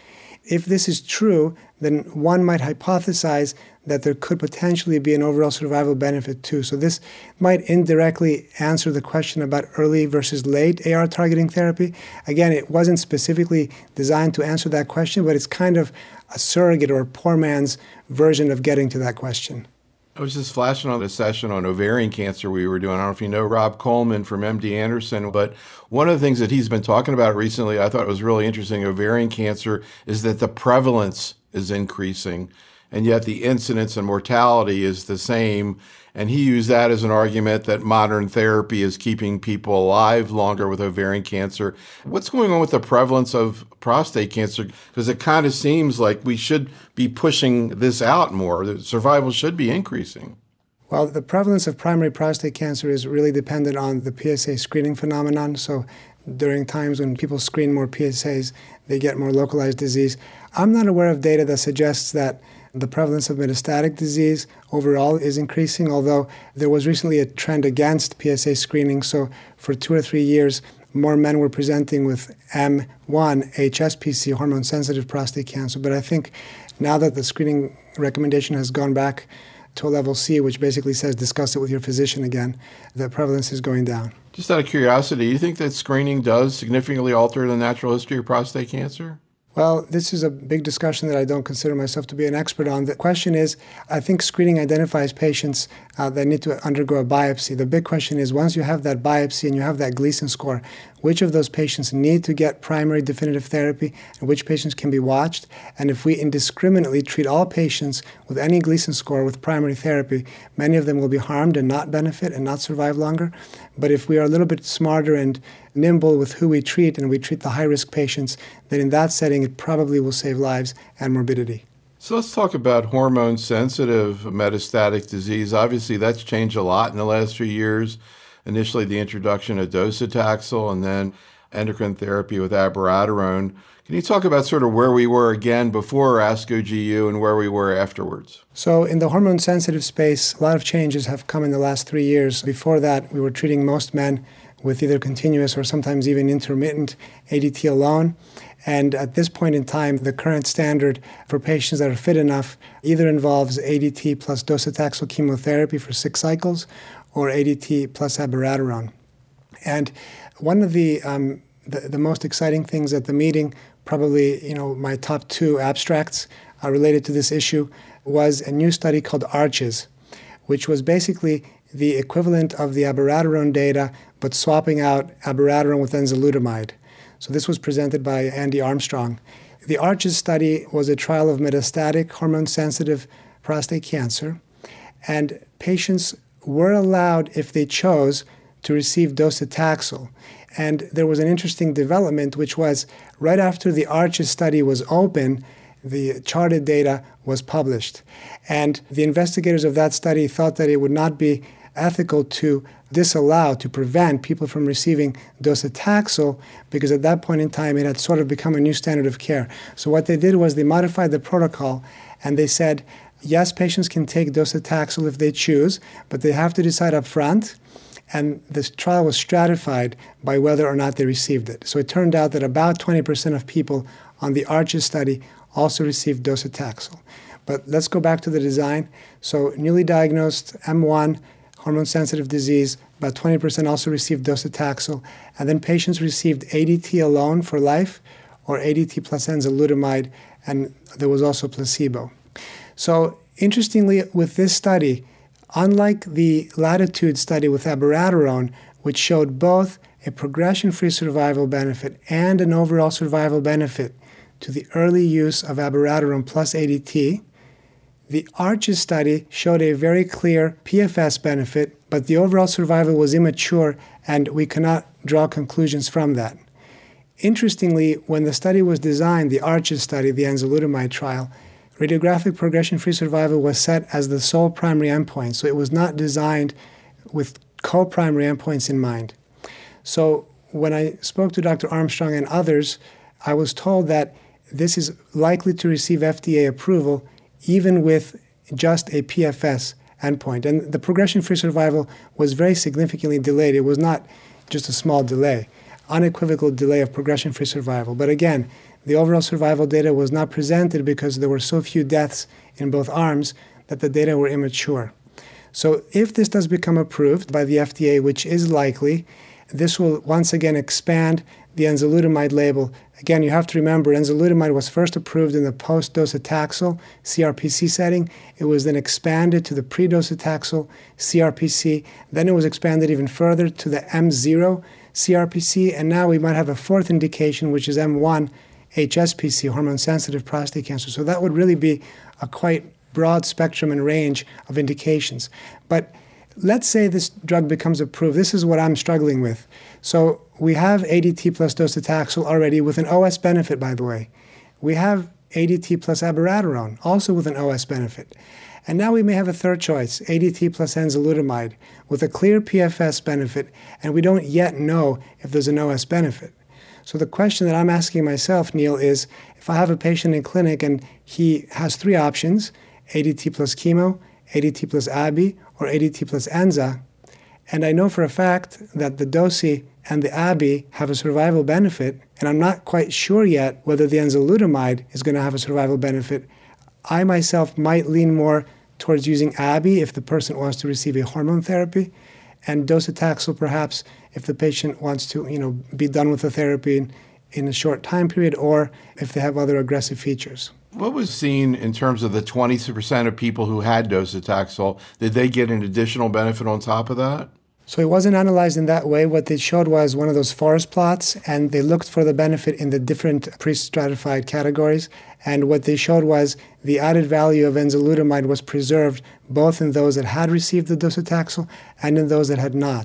If this is true, then one might hypothesize that there could potentially be an overall survival benefit too. So this might indirectly answer the question about early versus late A R targeting therapy. Again, it wasn't specifically designed to answer that question, but it's kind of a surrogate or a poor man's version of getting to that question. I was just flashing on a session on ovarian cancer we were doing. I don't know if you know Rob Coleman from M D Anderson, but one of the things that he's been talking about recently, I thought was really interesting, ovarian cancer, is that the prevalence is increasing, and yet the incidence and mortality is the same. And he used that as an argument that modern therapy is keeping people alive longer with ovarian cancer. What's going on with the prevalence of prostate cancer? Because it kind of seems like we should be pushing this out more. The survival should be increasing. Well, the prevalence of primary prostate cancer is really dependent on the P S A screening phenomenon. So during times when people screen more P S As, they get more localized disease. I'm not aware of data that suggests that the prevalence of metastatic disease overall is increasing, although there was recently a trend against P S A screening. So for two or three years, more men were presenting with M one H S P C, hormone-sensitive prostate cancer. But I think now that the screening recommendation has gone back to a level C, which basically says discuss it with your physician again, the prevalence is going down. Just out of curiosity, do you think that screening does significantly alter the natural history of prostate cancer? Well, this is a big discussion that I don't consider myself to be an expert on. The question is, I think screening identifies patients uh, that need to undergo a biopsy. The big question is, once you have that biopsy and you have that Gleason score, which of those patients need to get primary definitive therapy and which patients can be watched? And if we indiscriminately treat all patients with any Gleason score with primary therapy, many of them will be harmed and not benefit and not survive longer. But if we are a little bit smarter and nimble with who we treat and we treat the high-risk patients, then in that setting it probably will save lives and morbidity. So let's talk about hormone-sensitive metastatic disease. Obviously, that's changed a lot in the last few years. Initially, the introduction of docetaxel and then endocrine therapy with abiraterone. Can you talk about sort of where we were again before ASCO G U and where we were afterwards? So in the hormone-sensitive space, a lot of changes have come in the last three years. Before that, we were treating most men with either continuous or sometimes even intermittent A D T alone. And at this point in time, the current standard for patients that are fit enough either involves A D T plus docetaxel chemotherapy for six cycles or A D T plus abiraterone. And one of the, um, the the most exciting things at the meeting, probably you know my top two abstracts uh, related to this issue, was a new study called ARCHES, which was basically the equivalent of the abiraterone data, but swapping out abiraterone with enzalutamide. So this was presented by Andy Armstrong. The ARCHES study was a trial of metastatic hormone-sensitive prostate cancer, and patients were allowed, if they chose, to receive docetaxel. And there was an interesting development, which was right after the ARCHES study was open, the charted data was published. And the investigators of that study thought that it would not be ethical to disallow, to prevent people from receiving docetaxel, because at that point in time it had sort of become a new standard of care. So what they did was they modified the protocol and they said, yes, patients can take docetaxel if they choose, but they have to decide up front. And this trial was stratified by whether or not they received it. So it turned out that about twenty percent of people on the ARCHES study also received docetaxel. But let's go back to the design. So newly diagnosed M one, hormone-sensitive disease, about twenty percent also received docetaxel. And then patients received A D T alone for life or A D T plus enzalutamide, and there was also placebo. So interestingly, with this study, unlike the Latitude study with abiraterone, which showed both a progression-free survival benefit and an overall survival benefit to the early use of abiraterone plus A D T, the ARCHES study showed a very clear P F S benefit, but the overall survival was immature, and we cannot draw conclusions from that. Interestingly, when the study was designed, the ARCHES study, the enzalutamide trial, radiographic progression-free survival was set as the sole primary endpoint, so it was not designed with co-primary endpoints in mind. So when I spoke to Doctor Armstrong and others, I was told that this is likely to receive F D A approval even with just a P F S endpoint. And the progression-free survival was very significantly delayed. It was not just a small delay, unequivocal delay of progression-free survival. But again, the overall survival data was not presented because there were so few deaths in both arms that the data were immature. So if this does become approved by the F D A, which is likely, this will once again expand the enzalutamide label. Again, you have to remember enzalutamide was first approved in the post-docetaxel C R P C setting. It was then expanded to the pre-docetaxel C R P C. Then it was expanded even further to the M zero C R P C. And now we might have a fourth indication, which is M one H S P C, hormone-sensitive prostate cancer. So that would really be a quite broad spectrum and range of indications. But let's say this drug becomes approved. This is what I'm struggling with. So we have A D T plus docetaxel already with an O S benefit, by the way. We have A D T plus abiraterone, also with an O S benefit. And now we may have a third choice, A D T plus enzalutamide, with a clear P F S benefit, and we don't yet know if there's an O S benefit. So the question that I'm asking myself, Neil, is if I have a patient in clinic and he has three options, A D T plus chemo, A D T plus abi, or A D T plus enza, and I know for a fact that the dosi and the abi have a survival benefit, and I'm not quite sure yet whether the enzalutamide is going to have a survival benefit, I myself might lean more towards using abi if the person wants to receive a hormone therapy, and docetaxel perhaps if the patient wants to, you know, be done with the therapy in, in a short time period, or if they have other aggressive features. What was seen in terms of the twenty percent of people who had docetaxel? Did they get an additional benefit on top of that? So it wasn't analyzed in that way. What they showed was one of those forest plots, and they looked for the benefit in the different pre-stratified categories. And what they showed was the added value of enzalutamide was preserved both in those that had received the docetaxel and in those that had not.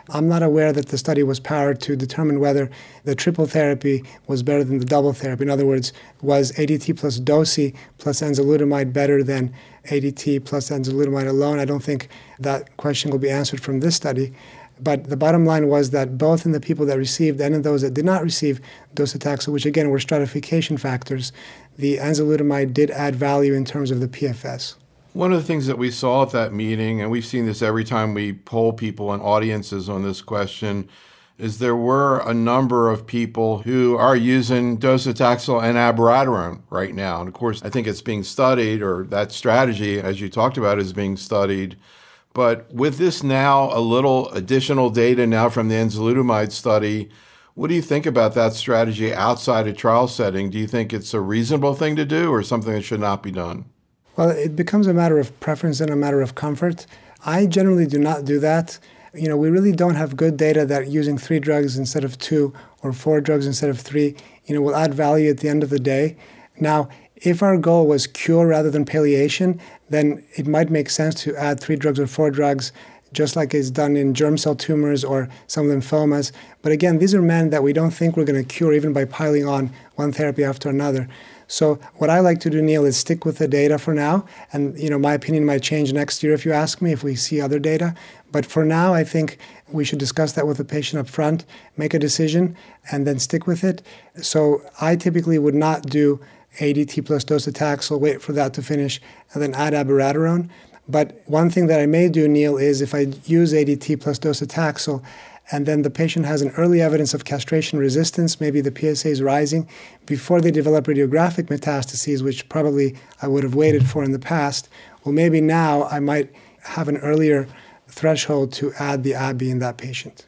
I'm not aware that the study was powered to determine whether the triple therapy was better than the double therapy. In other words, was A D T plus dosi plus enzalutamide better than A D T plus enzalutamide alone? I don't think that question will be answered from this study. But the bottom line was that both in the people that received and in those that did not receive docetaxel, which again were stratification factors, the enzalutamide did add value in terms of the P F S. One of the things that we saw at that meeting, and we've seen this every time we poll people and audiences on this question, is there were a number of people who are using docetaxel and abiraterone right now. And of course, I think it's being studied, or that strategy, as you talked about, is being studied. But with this now, a little additional data now from the enzalutamide study, what do you think about that strategy outside a trial setting? Do you think it's a reasonable thing to do or something that should not be done? Well, it becomes a matter of preference and a matter of comfort. I generally do not do that. You know, we really don't have good data that using three drugs instead of two or four drugs instead of three, you know, will add value at the end of the day. Now, if our goal was cure rather than palliation, then it might make sense to add three drugs or four drugs, just like is done in germ cell tumors or some lymphomas. But again, these are men that we don't think we're going to cure even by piling on one therapy after another. So what I like to do, Neil, is stick with the data for now. And, you know, my opinion might change next year if you ask me, if we see other data. But for now, I think we should discuss that with the patient up front, make a decision, and then stick with it. So I typically would not do A D T plus docetaxel, wait for that to finish, and then add abiraterone. But one thing that I may do, Neil, is if I use A D T plus docetaxel, and then the patient has an early evidence of castration resistance, maybe the P S A is rising, before they develop radiographic metastases, which probably I would have waited for in the past, well, maybe now I might have an earlier threshold to add the A B I in that patient.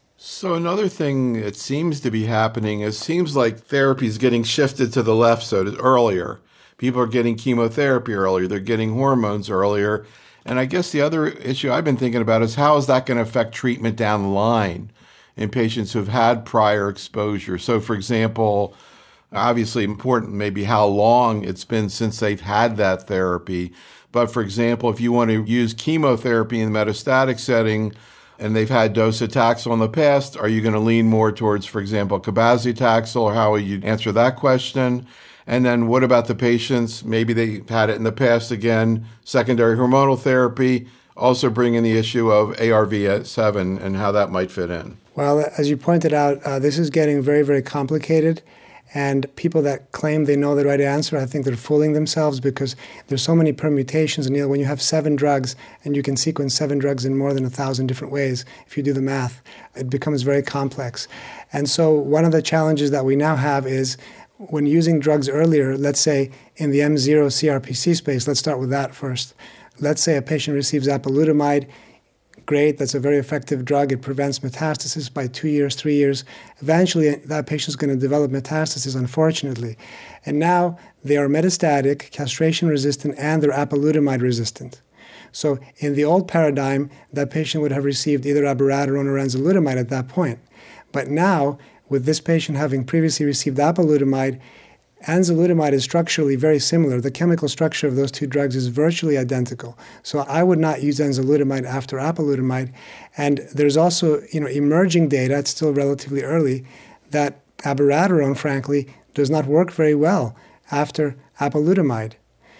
So another thing that seems to be happening is it seems like therapy is getting shifted to the left so to earlier. People are getting chemotherapy earlier. They're getting hormones earlier. And I guess the other issue I've been thinking about is how is that going to affect treatment down the line in patients who've had prior exposure? So, for example, obviously important maybe how long it's been since they've had that therapy. But, for example, if you want to use chemotherapy in the metastatic setting and they've had docetaxel in the past, are you going to lean more towards, for example, cabazitaxel, or how will you answer that question? And then what about the patients? Maybe they've had it in the past again, secondary hormonal therapy, also bringing the issue of A R V seven and how that might fit in. Well, as you pointed out, uh, this is getting very, very complicated. And people that claim they know the right answer, I think they're fooling themselves because there's so many permutations. Neil, when you have seven drugs and you can sequence seven drugs in more than a thousand different ways, if you do the math, it becomes very complex. And so one of the challenges that we now have is when using drugs earlier, let's say in the M zero C R P C space, let's start with that first. Let's say a patient receives apalutamide. Great, that's a very effective drug. It prevents metastasis by two years, three years. Eventually, that patient's going to develop metastasis, unfortunately. And now they are metastatic, castration resistant, and they're apalutamide resistant. So in the old paradigm, that patient would have received either abiraterone or enzalutamide at that point. But now, with this patient having previously received apalutamide, enzalutamide is structurally very similar. The chemical structure of those two drugs is virtually identical. So I would not use enzalutamide after apalutamide. And there's also, you know, emerging data, it's still relatively early, that abiraterone, frankly, does not work very well after apalutamide.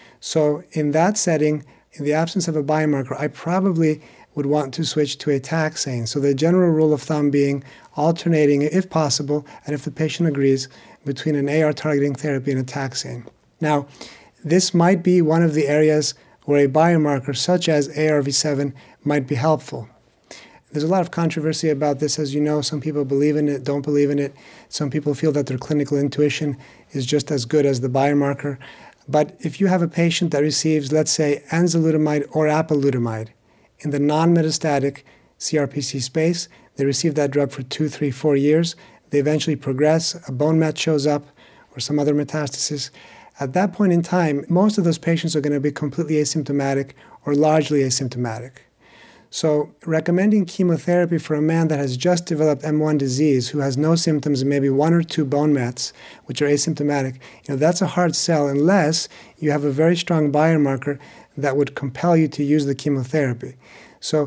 So in that setting, in the absence of a biomarker, I probably would want to switch to a taxane. So the general rule of thumb being alternating, if possible, and if the patient agrees, between an A R targeting therapy and a taxane. Now, this might be one of the areas where a biomarker such as A R V seven might be helpful. There's a lot of controversy about this. As you know, some people believe in it, don't believe in it. Some people feel that their clinical intuition is just as good as the biomarker. But if you have a patient that receives, let's say, enzalutamide or apalutamide in the non-metastatic C R P C space, they receive that drug for two, three, four years, they eventually progress, a bone met shows up, or some other metastasis. At that point in time, most of those patients are going to be completely asymptomatic or largely asymptomatic. So recommending chemotherapy for a man that has just developed M one disease, who has no symptoms and maybe one or two bone mets, which are asymptomatic, you know, that's a hard sell unless you have a very strong biomarker that would compel you to use the chemotherapy. So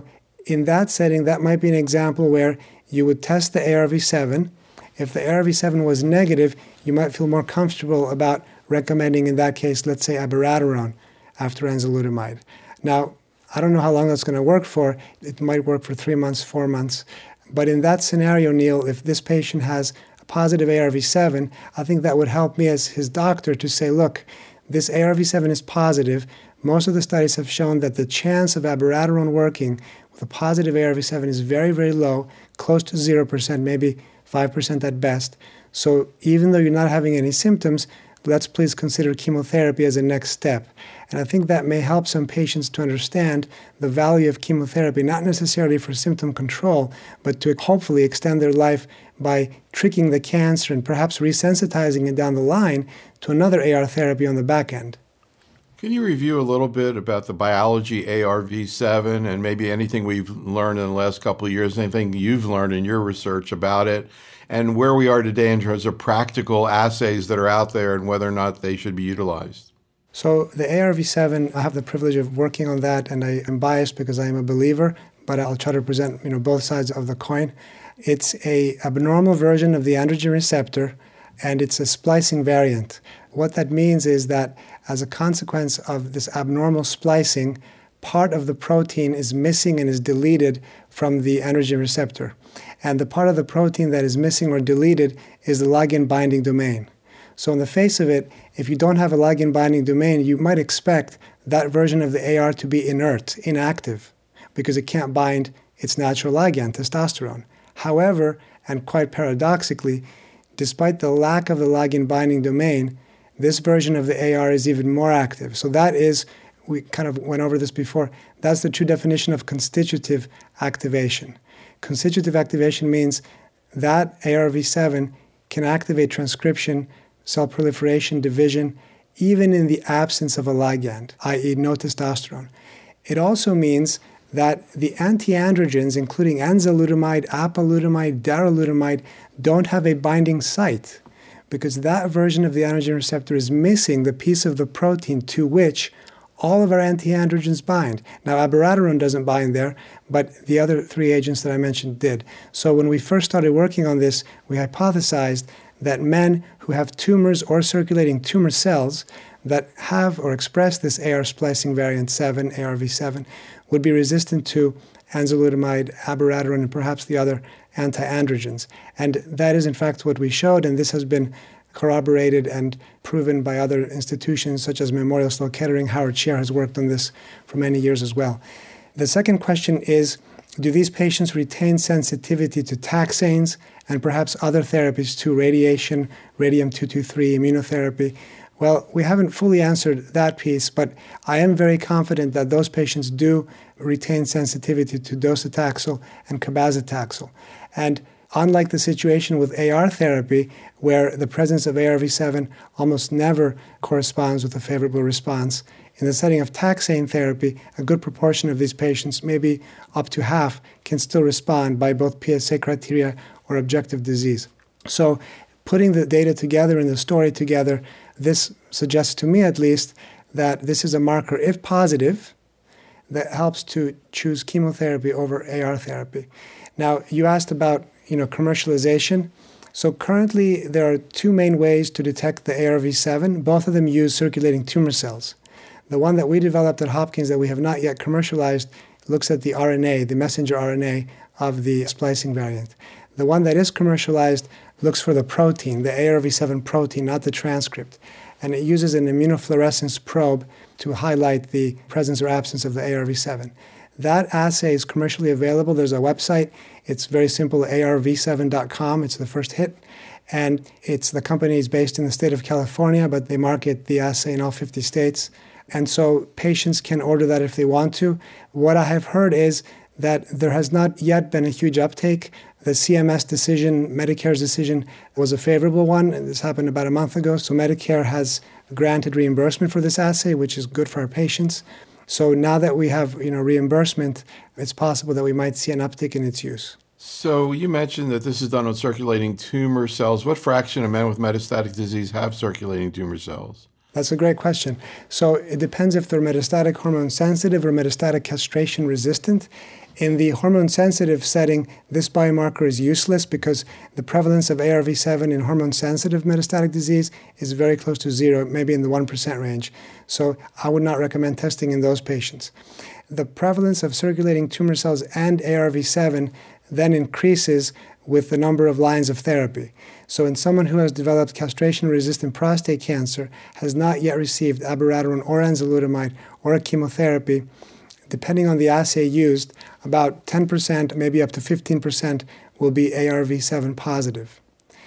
in that setting, that might be an example where you would test the A R V seven. If the A R V seven was negative, you might feel more comfortable about recommending, in that case, let's say abiraterone after enzalutamide. Now, I don't know how long that's going to work for. It might work for three months, four months. But in that scenario, Neil, if this patient has a positive A R V seven, I think that would help me as his doctor to say, look, this A R V seven is positive. Most of the studies have shown that the chance of abiraterone working with a positive A R V seven is very, very low, close to zero percent, maybe five percent at best. So even though you're not having any symptoms, let's please consider chemotherapy as a next step. And I think that may help some patients to understand the value of chemotherapy, not necessarily for symptom control, but to hopefully extend their life by tricking the cancer and perhaps resensitizing it down the line to another A R therapy on the back end. Can you review a little bit about the biology A R V seven and maybe anything we've learned in the last couple of years, anything you've learned in your research about it, and where we are today in terms of practical assays that are out there and whether or not they should be utilized? So the A R V seven, I have the privilege of working on that, and I am biased because I am a believer, but I'll try to present you know, both sides of the coin. It's a abnormal version of the androgen receptor, and it's a splicing variant. What that means is that as a consequence of this abnormal splicing, part of the protein is missing and is deleted from the androgen receptor. And the part of the protein that is missing or deleted is the ligand binding domain. So on the face of it, if you don't have a ligand binding domain, you might expect that version of the A R to be inert, inactive, because it can't bind its natural ligand, testosterone. However, and quite paradoxically, despite the lack of the ligand binding domain, this version of the A R is even more active. So that is, we kind of went over this before, that's the true definition of constitutive activation. Constitutive activation means that A R V seven can activate transcription, cell proliferation, division, even in the absence of a ligand, that is no testosterone. It also means that the antiandrogens, including enzalutamide, apalutamide, darolutamide, don't have a binding site, because that version of the androgen receptor is missing the piece of the protein to which all of our antiandrogens bind. Now, abiraterone doesn't bind there, but the other three agents that I mentioned did. So when we first started working on this, we hypothesized that men who have tumors or circulating tumor cells that have or express this A R splicing variant seven, A R V seven, would be resistant to enzalutamide, abiraterone, and perhaps the other antiandrogens. And that is, in fact, what we showed, and this has been corroborated and proven by other institutions such as Memorial Sloan Kettering. Howard Scher has worked on this for many years as well. The second question is, do these patients retain sensitivity to taxanes and perhaps other therapies too, radiation, radium two twenty-three, immunotherapy? Well, we haven't fully answered that piece, but I am very confident that those patients do retain sensitivity to docetaxel and cabazitaxel. And unlike the situation with A R therapy, where the presence of A R V seven almost never corresponds with a favorable response, in the setting of taxane therapy, a good proportion of these patients, maybe up to half, can still respond by both P S A criteria or objective disease. So putting the data together and the story together, this suggests to me at least that this is a marker, if positive, that helps to choose chemotherapy over A R therapy. Now, you asked about you know, commercialization. So currently, there are two main ways to detect the A R V seven. Both of them use circulating tumor cells. The one that we developed at Hopkins that we have not yet commercialized looks at the R N A, the messenger R N A of the splicing variant. The one that is commercialized looks for the protein, the A R V seven protein, not the transcript. And it uses an immunofluorescence probe to highlight the presence or absence of the A R V seven. That assay is commercially available. There's a website. It's very simple, A R V seven dot com. It's the first hit. And it's the company is based in the state of California, but they market the assay in all fifty states. And so patients can order that if they want to. What I have heard is that there has not yet been a huge uptake. The C M S decision, Medicare's decision, was a favorable one. This happened about a month ago. So Medicare has granted reimbursement for this assay, which is good for our patients. So now that we have you know, reimbursement, it's possible that we might see an uptick in its use. So you mentioned that this is done on circulating tumor cells. What fraction of men with metastatic disease have circulating tumor cells? That's a great question. So it depends if they're metastatic hormone sensitive or metastatic castration resistant. In the hormone sensitive setting, this biomarker is useless because the prevalence of A R V seven in hormone sensitive metastatic disease is very close to zero, maybe in the one percent range. So I would not recommend testing in those patients. The prevalence of circulating tumor cells and A R V seven then increases with the number of lines of therapy. So in someone who has developed castration-resistant prostate cancer, has not yet received abiraterone or enzalutamide or a chemotherapy, depending on the assay used, about ten percent, maybe up to fifteen percent will be A R V seven positive.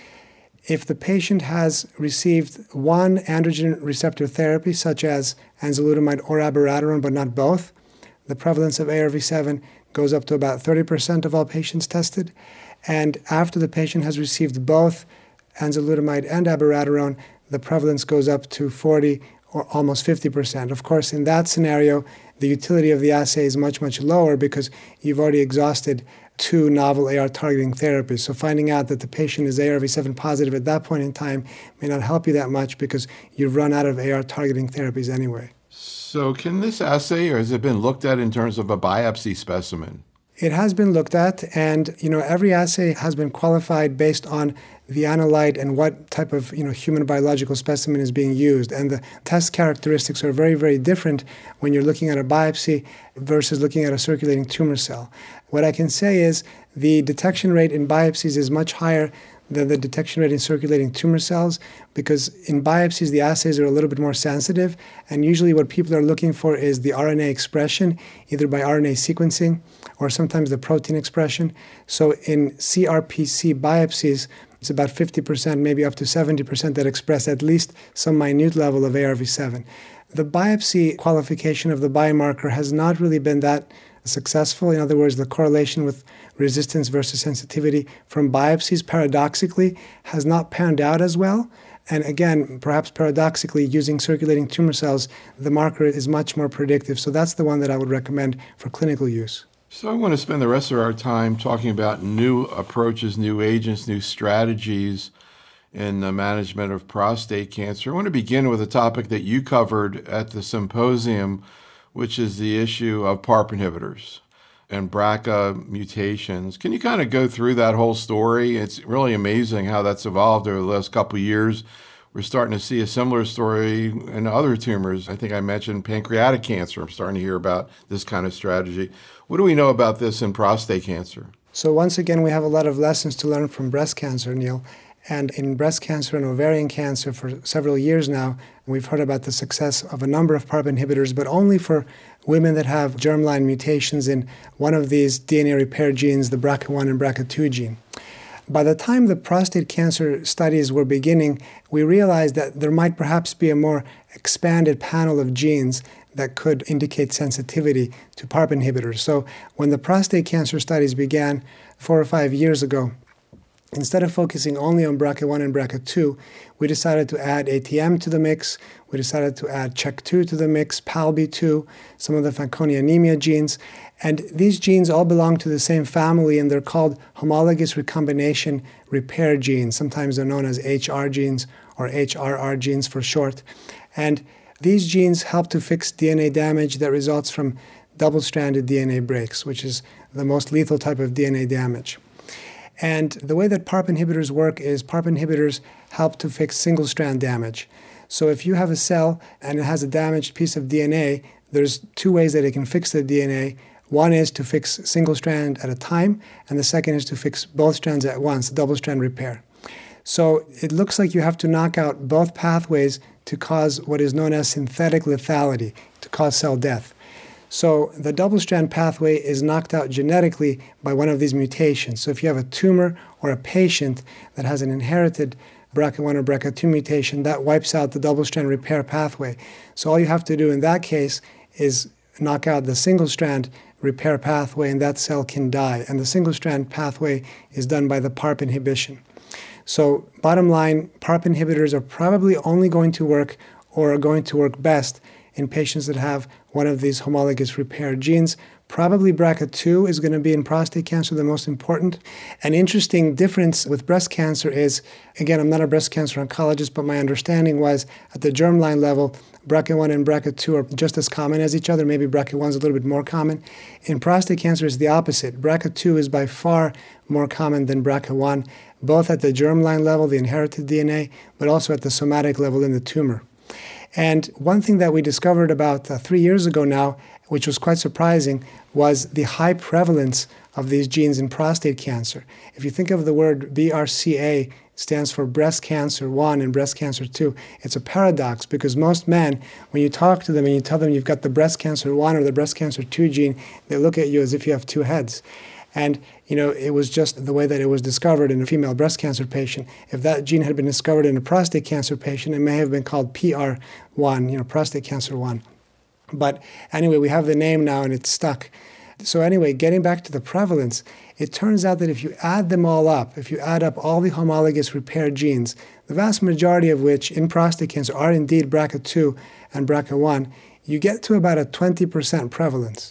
If the patient has received one androgen receptor therapy, such as enzalutamide or abiraterone, but not both, the prevalence of A R V seven goes up to about thirty percent of all patients tested. And after the patient has received both enzalutamide and abiraterone, the prevalence goes up to forty or almost fifty percent. Of course, in that scenario, the utility of the assay is much, much lower because you've already exhausted two novel A R targeting therapies. So finding out that the patient is A R V seven positive at that point in time may not help you that much because you've run out of A R targeting therapies anyway. So can this assay, or has it been looked at in terms of a biopsy specimen? It has been looked at, and you know every assay has been qualified based on the analyte and what type of you know human biological specimen is being used. And the test characteristics are very, very different when you're looking at a biopsy versus looking at a circulating tumor cell. What I can say is the detection rate in biopsies is much higher than the detection rate in circulating tumor cells, because in biopsies the assays are a little bit more sensitive, and usually what people are looking for is the R N A expression, either by R N A sequencing or sometimes the protein expression. So in C R P C biopsies, it's about fifty percent, maybe up to seventy percent that express at least some minute level of A R V seven. The biopsy qualification of the biomarker has not really been that successful. In other words, the correlation with resistance versus sensitivity from biopsies, paradoxically, has not panned out as well. And again, perhaps paradoxically, using circulating tumor cells, the marker is much more predictive. So that's the one that I would recommend for clinical use. So I want to spend the rest of our time talking about new approaches, new agents, new strategies in the management of prostate cancer. I want to begin with a topic that you covered at the symposium, which is the issue of PARP inhibitors and B R C A mutations. Can you kind of go through that whole story? It's really amazing how that's evolved over the last couple of years. We're starting to see a similar story in other tumors. I think I mentioned pancreatic cancer. I'm starting to hear about this kind of strategy. What do we know about this in prostate cancer? So once again, we have a lot of lessons to learn from breast cancer, Neil. And in breast cancer and ovarian cancer for several years now, we've heard about the success of a number of PARP inhibitors, but only for women that have germline mutations in one of these D N A repair genes, the B R C A one and B R C A two gene. By the time the prostate cancer studies were beginning, we realized that there might perhaps be a more expanded panel of genes that could indicate sensitivity to PARP inhibitors. So when the prostate cancer studies began four or five years ago, instead of focusing only on B R C A one and B R C A two, we decided to add A T M to the mix. We decided to add C H E K two to the mix, P A L B two, some of the Fanconi anemia genes. And these genes all belong to the same family, and they're called homologous recombination repair genes. Sometimes they're known as H R genes or H R R genes for short. And these genes help to fix D N A damage that results from double-stranded D N A breaks, which is the most lethal type of D N A damage. And the way that PARP inhibitors work is PARP inhibitors help to fix single-strand damage. So if you have a cell and it has a damaged piece of D N A, there's two ways that it can fix the D N A. One is to fix single strand at a time, and the second is to fix both strands at once, double-strand repair. So it looks like you have to knock out both pathways to cause what is known as synthetic lethality, to cause cell death. So the double-strand pathway is knocked out genetically by one of these mutations. So if you have a tumor or a patient that has an inherited B R C A one or B R C A two mutation, that wipes out the double-strand repair pathway. So all you have to do in that case is knock out the single-strand repair pathway, and that cell can die. And the single-strand pathway is done by the PARP inhibition. So bottom line, PARP inhibitors are probably only going to work or are going to work best in patients that have one of these homologous repair genes. Probably B R C A two is going to be in prostate cancer the most important. An interesting difference with breast cancer is, again, I'm not a breast cancer oncologist, but my understanding was at the germline level, B R C A one and B R C A two are just as common as each other. Maybe B R C A one is a little bit more common. In prostate cancer, it's the opposite. B R C A two is by far more common than B R C A one, both at the germline level, the inherited D N A, but also at the somatic level in the tumor. And one thing that we discovered about uh, three years ago now, which was quite surprising, was the high prevalence of these genes in prostate cancer. If you think of the word B R C A, stands for breast cancer one and breast cancer two. It's a paradox because most men, when you talk to them and you tell them you've got the breast cancer one or the breast cancer two gene, they look at you as if you have two heads. And, you know, it was just the way that it was discovered in a female breast cancer patient. If that gene had been discovered in a prostate cancer patient, it may have been called P R one, you know, prostate cancer one. But anyway, we have the name now and it's stuck. So anyway, getting back to the prevalence, it turns out that if you add them all up, if you add up all the homologous repair genes, the vast majority of which in prostate cancer are indeed B R C A two and B R C A one, you get to about a twenty percent prevalence.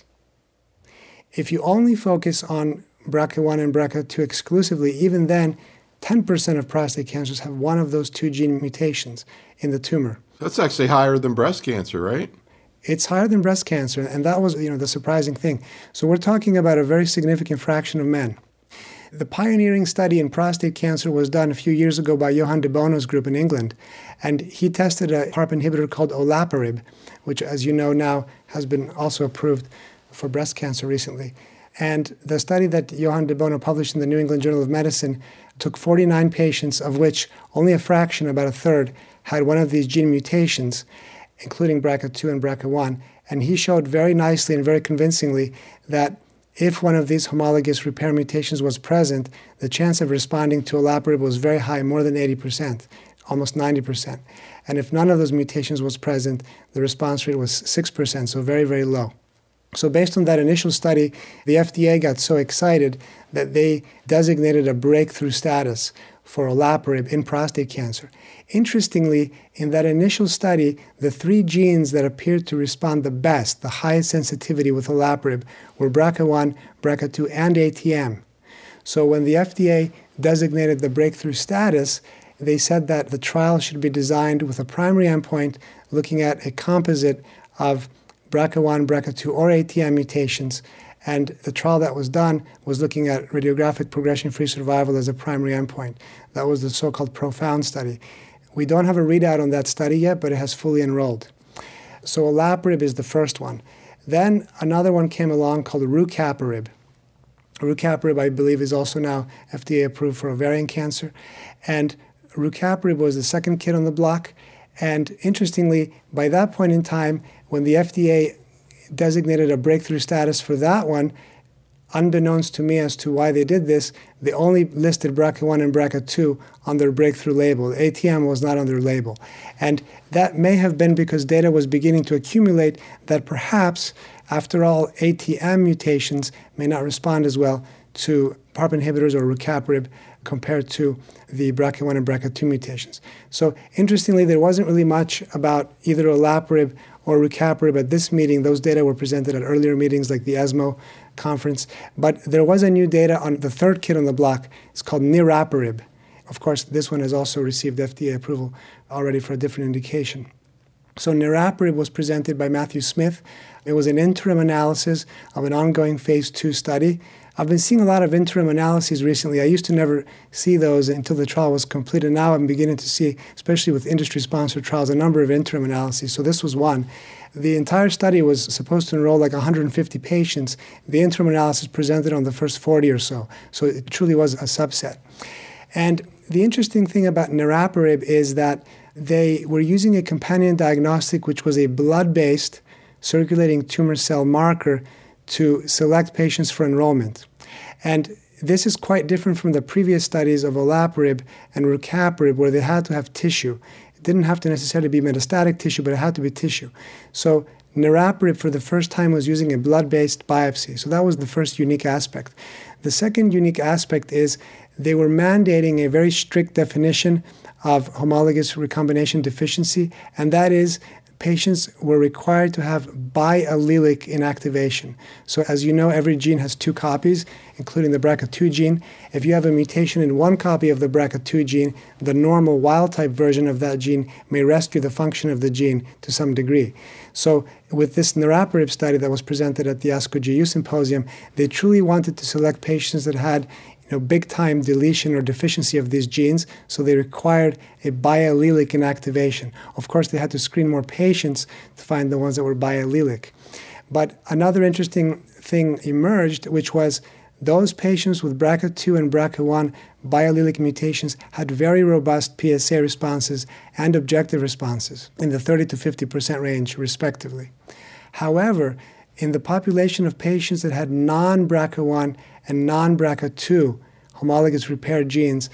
If you only focus on B R C A one and B R C A two exclusively, even then, ten percent of prostate cancers have one of those two gene mutations in the tumor. That's actually higher than breast cancer, right? It's higher than breast cancer, and that was, you know, the surprising thing. So we're talking about a very significant fraction of men. The pioneering study in prostate cancer was done a few years ago by Johann de Bono's group in England, and he tested a PARP inhibitor called olaparib, which, as you know now, has been also approved for breast cancer recently. And the study that Johann de Bono published in the New England Journal of Medicine took forty-nine patients, of which only a fraction, about a third, had one of these gene mutations, including B R C A two and B R C A one, and he showed very nicely and very convincingly that if one of these homologous repair mutations was present, the chance of responding to olaparib was very high, more than eighty percent, almost ninety percent. And if none of those mutations was present, the response rate was six percent, so very, very low. So based on that initial study, the F D A got so excited that they designated a breakthrough status for olaparib in prostate cancer. Interestingly, in that initial study, the three genes that appeared to respond the best, the highest sensitivity with olaparib, were B R C A one, B R C A two, and A T M. So when the F D A designated the breakthrough status, they said that the trial should be designed with a primary endpoint looking at a composite of B R C A one, B R C A two, or A T M mutations, and the trial that was done was looking at radiographic progression-free survival as a primary endpoint. That was the so-called PROfound study. We don't have a readout on that study yet, but it has fully enrolled. So olaparib is the first one. Then another one came along called rucaparib. Rucaparib, I believe, is also now F D A approved for ovarian cancer. And rucaparib was the second kid on the block. And interestingly, by that point in time, when the F D A designated a breakthrough status for that one, unbeknownst to me as to why they did this, they only listed B R C A one and B R C A two on their breakthrough label. A T M was not on their label. And that may have been because data was beginning to accumulate that perhaps, after all, A T M mutations may not respond as well to PARP inhibitors or rucaparib compared to the B R C A one and B R C A two mutations. So interestingly, there wasn't really much about either olaparib or rucaparib at this meeting. Those data were presented at earlier meetings like the ESMO conference. But there was a new data on the third kid on the block. It's called niraparib. Of course, this one has also received F D A approval already for a different indication. So niraparib was presented by Matthew Smith. It was an interim analysis of an ongoing phase two study. I've been seeing a lot of interim analyses recently. I used to never see those until the trial was completed. Now I'm beginning to see, especially with industry-sponsored trials, a number of interim analyses. So this was one. The entire study was supposed to enroll like one hundred fifty patients. The interim analysis presented on the first forty or so. So it truly was a subset. And the interesting thing about niraparib is that they were using a companion diagnostic, which was a blood-based circulating tumor cell marker to select patients for enrollment. And this is quite different from the previous studies of olaparib and rucaparib, where they had to have tissue. It didn't have to necessarily be metastatic tissue, but it had to be tissue. So niraparib, for the first time, was using a blood-based biopsy. So that was the first unique aspect. The second unique aspect is they were mandating a very strict definition of homologous recombination deficiency, and that is patients were required to have biallelic inactivation. So as you know, every gene has two copies, including the B R C A two gene. If you have a mutation in one copy of the B R C A two gene, the normal wild-type version of that gene may rescue the function of the gene to some degree. So with this niraparib study that was presented at the ASCO G U Symposium, they truly wanted to select patients that had you know, big-time deletion or deficiency of these genes, so they required a biallelic inactivation. Of course, they had to screen more patients to find the ones that were biallelic. But another interesting thing emerged, which was those patients with B R C A two and B R C A one biallelic mutations had very robust P S A responses and objective responses in the thirty to fifty percent range, respectively. However, in the population of patients that had non-B R C A one and non-B R C A two homologous repair genes,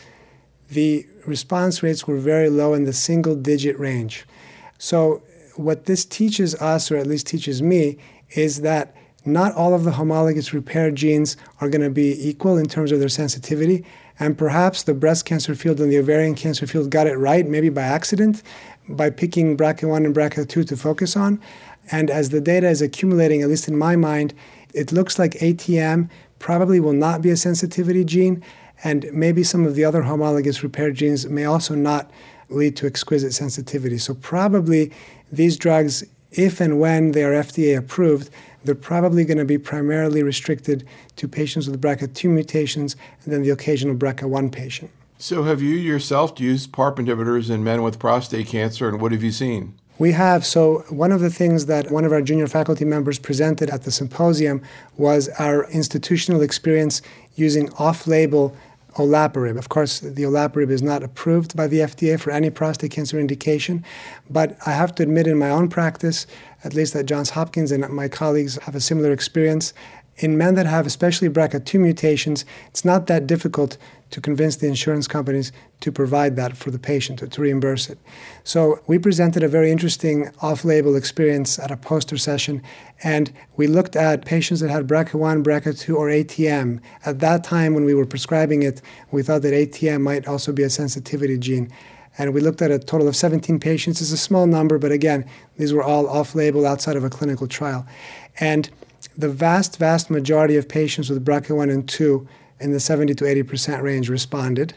the response rates were very low in the single-digit range. So what this teaches us, or at least teaches me, is that not all of the homologous repair genes are going to be equal in terms of their sensitivity, and perhaps the breast cancer field and the ovarian cancer field got it right, maybe by accident, by picking B R C A one and B R C A two to focus on. And as the data is accumulating, at least in my mind, it looks like A T M probably will not be a sensitivity gene, and maybe some of the other homologous repair genes may also not lead to exquisite sensitivity. So probably these drugs, if and when they are F D A approved, they're probably going to be primarily restricted to patients with B R C A two mutations and then the occasional B R C A one patient. So have you yourself used PARP inhibitors in men with prostate cancer, and what have you seen? We have. So one of the things that one of our junior faculty members presented at the symposium was our institutional experience using off-label olaparib. Of course, the olaparib is not approved by the F D A for any prostate cancer indication, but I have to admit in my own practice, at least at Johns Hopkins, and my colleagues have a similar experience, in men that have especially B R C A two mutations, it's not that difficult to convince the insurance companies to provide that for the patient, to, to reimburse it. So we presented a very interesting off-label experience at a poster session, and we looked at patients that had B R C A one, B R C A two, or A T M. At that time, when we were prescribing it, we thought that A T M might also be a sensitivity gene. And we looked at a total of seventeen patients. It's a small number, but again, these were all off-label outside of a clinical trial. And the vast, vast majority of patients with B R C A one and two in the seventy to eighty percent range responded,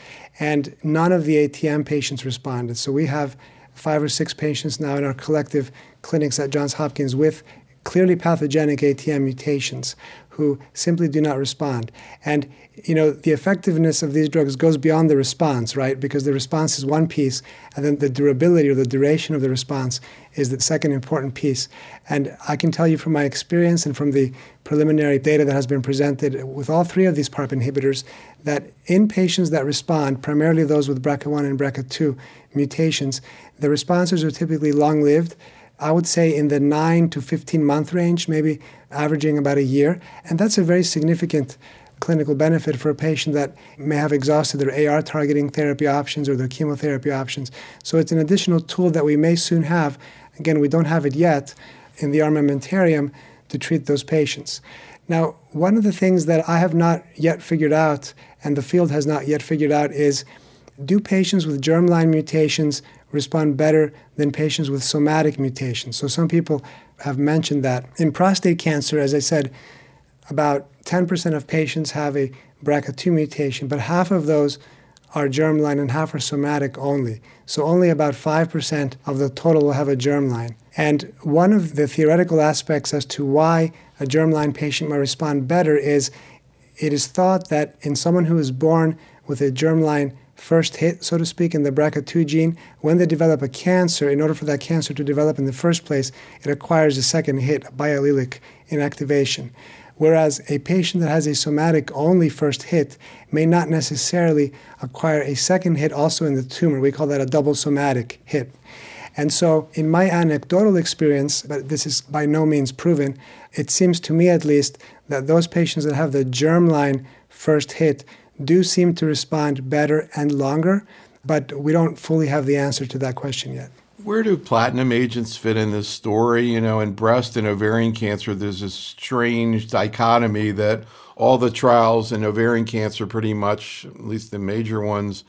and none of the A T M patients responded. So we have five or six patients now in our collective clinics at Johns Hopkins with clearly pathogenic A T M mutations who simply do not respond. And, you know, the effectiveness of these drugs goes beyond the response, right? Because the response is one piece, and then the durability or the duration of the response is the second important piece. And I can tell you from my experience and from the preliminary data that has been presented with all three of these PARP inhibitors, that in patients that respond, primarily those with B R C A one and B R C A two mutations, the responses are typically long-lived. I would say in the nine to fifteen month range, maybe averaging about a year. And that's a very significant clinical benefit for a patient that may have exhausted their A R targeting therapy options or their chemotherapy options. So it's an additional tool that we may soon have. Again, we don't have it yet in the armamentarium to treat those patients. Now, one of the things that I have not yet figured out, and the field has not yet figured out, is do patients with germline mutations respond better than patients with somatic mutations? So some people have mentioned that. In prostate cancer, as I said, about ten percent of patients have a B R C A two mutation, but half of those are germline and half are somatic only. So only about five percent of the total will have a germline. And one of the theoretical aspects as to why a germline patient might respond better is it is thought that in someone who is born with a germline first hit, so to speak, in the B R C A two gene, when they develop a cancer, in order for that cancer to develop in the first place, it acquires a second hit, a biallelic inactivation. Whereas a patient that has a somatic-only first hit may not necessarily acquire a second hit also in the tumor. We call that a double somatic hit. And so in my anecdotal experience, but this is by no means proven, it seems to me at least that those patients that have the germline first hit do seem to respond better and longer, but we don't fully have the answer to that question yet. Where do platinum agents fit in this story? You know, in breast and ovarian cancer, there's this strange dichotomy that all the trials in ovarian cancer pretty much, at least the major ones,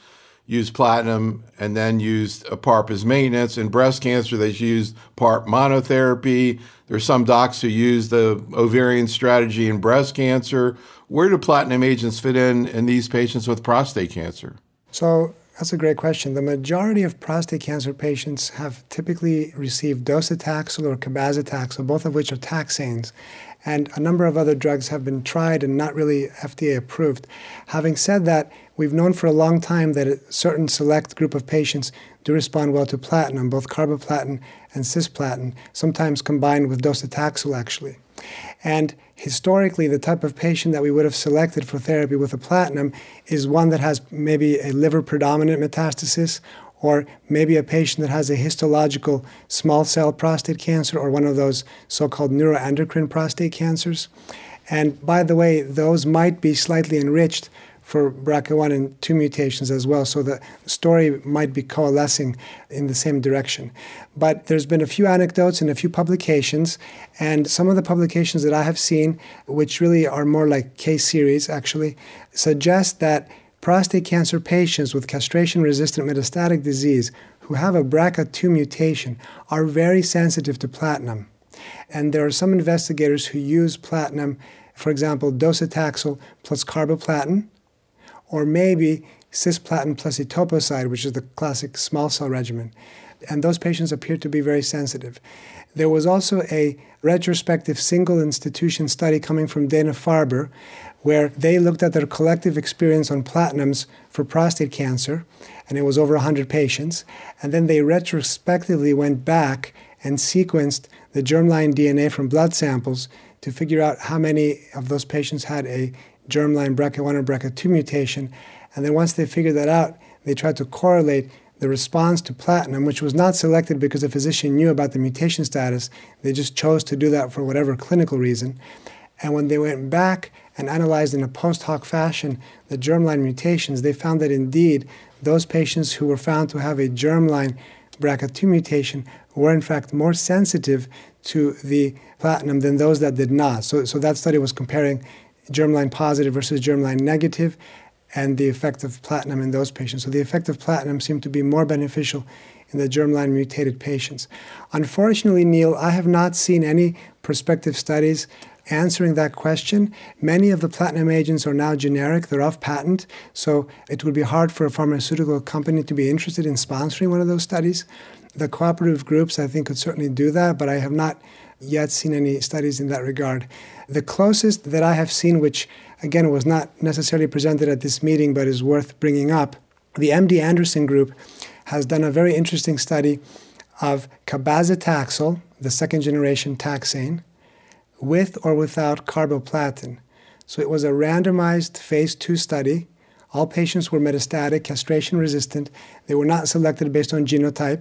used platinum and then used a PARP as maintenance. In breast cancer, they used PARP monotherapy. There's some docs who use the ovarian strategy in breast cancer. Where do platinum agents fit in in these patients with prostate cancer? So that's a great question. The majority of prostate cancer patients have typically received docetaxel or cabazitaxel, both of which are taxanes. And a number of other drugs have been tried and not really F D A approved. Having said that, we've known for a long time that a certain select group of patients do respond well to platinum, both carboplatin and cisplatin, sometimes combined with docetaxel actually. And historically, the type of patient that we would have selected for therapy with a platinum is one that has maybe a liver predominant metastasis, or maybe a patient that has a histological small cell prostate cancer or one of those so-called neuroendocrine prostate cancers. And by the way, those might be slightly enriched for B R C A one and two mutations as well, so the story might be coalescing in the same direction. But there's been a few anecdotes and a few publications, and some of the publications that I have seen, which really are more like case series actually, suggest that prostate cancer patients with castration-resistant metastatic disease who have a B R C A two mutation are very sensitive to platinum. And there are some investigators who use platinum, for example, docetaxel plus carboplatin, or maybe cisplatin plus etoposide, which is the classic small cell regimen. And those patients appear to be very sensitive. There was also a retrospective single institution study coming from Dana-Farber, where they looked at their collective experience on platinums for prostate cancer, and it was over one hundred patients. And then they retrospectively went back and sequenced the germline D N A from blood samples to figure out how many of those patients had a germline B R C A one or B R C A two mutation. And then once they figured that out, they tried to correlate the response to platinum, which was not selected because a physician knew about the mutation status. They just chose to do that for whatever clinical reason. And when they went back and analyzed in a post hoc fashion the germline mutations, they found that indeed those patients who were found to have a germline B R C A two mutation were in fact more sensitive to the platinum than those that did not. So, so that study was comparing germline positive versus germline negative and the effect of platinum in those patients. So the effect of platinum seemed to be more beneficial in the germline mutated patients. Unfortunately, Neil, I have not seen any prospective studies answering that question. Many of the platinum agents are now generic, they're off patent, so it would be hard for a pharmaceutical company to be interested in sponsoring one of those studies. The cooperative groups, I think, could certainly do that, but I have not yet seen any studies in that regard. The closest that I have seen, which again was not necessarily presented at this meeting but is worth bringing up, the M D Anderson group has done a very interesting study of cabazitaxel, the second generation taxane, with or without carboplatin. So it was a randomized phase two study. All patients were metastatic, castration resistant. They were not selected based on genotype.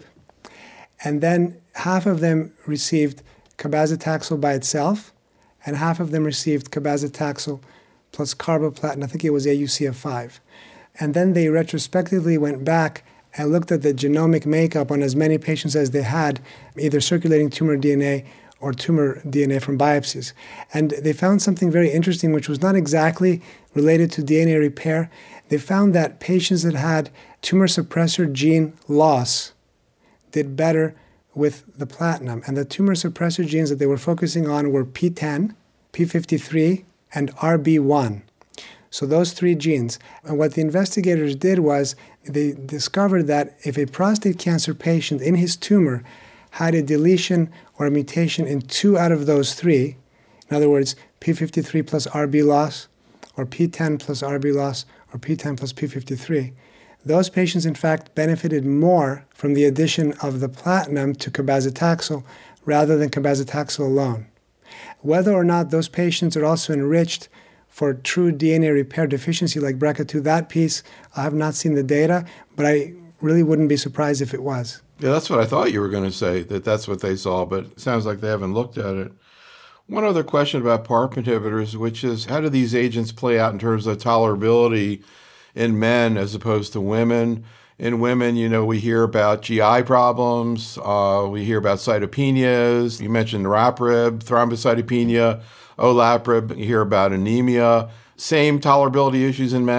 And then half of them received cabazitaxel by itself, and half of them received cabazitaxel plus carboplatin. I think it was A U C F five. And then they retrospectively went back and looked at the genomic makeup on as many patients as they had, either circulating tumor D N A or tumor D N A from biopsies. And they found something very interesting, which was not exactly related to D N A repair. They found that patients that had tumor suppressor gene loss did better with the platinum. And the tumor suppressor genes that they were focusing on were P ten, P fifty-three, and R B one. So those three genes. And what the investigators did was they discovered that if a prostate cancer patient in his tumor had a deletion or a mutation in two out of those three, in other words, P fifty-three plus R B loss, or P ten plus R B loss, or P ten plus P fifty-three, those patients, in fact, benefited more from the addition of the platinum to cabazitaxel rather than cabazitaxel alone. Whether or not those patients are also enriched for true D N A repair deficiency like B R C A two, that piece, I have not seen the data, but I really wouldn't be surprised if it was. Yeah, that's what I thought you were going to say, that that's what they saw, but it sounds like they haven't looked at it. One other question about PARP inhibitors, which is how do these agents play out in terms of tolerability in men as opposed to women? In women, you know, we hear about G I problems, uh, we hear about cytopenias. You mentioned niraparib, thrombocytopenia, olaparib, you hear about anemia. Same tolerability issues in men?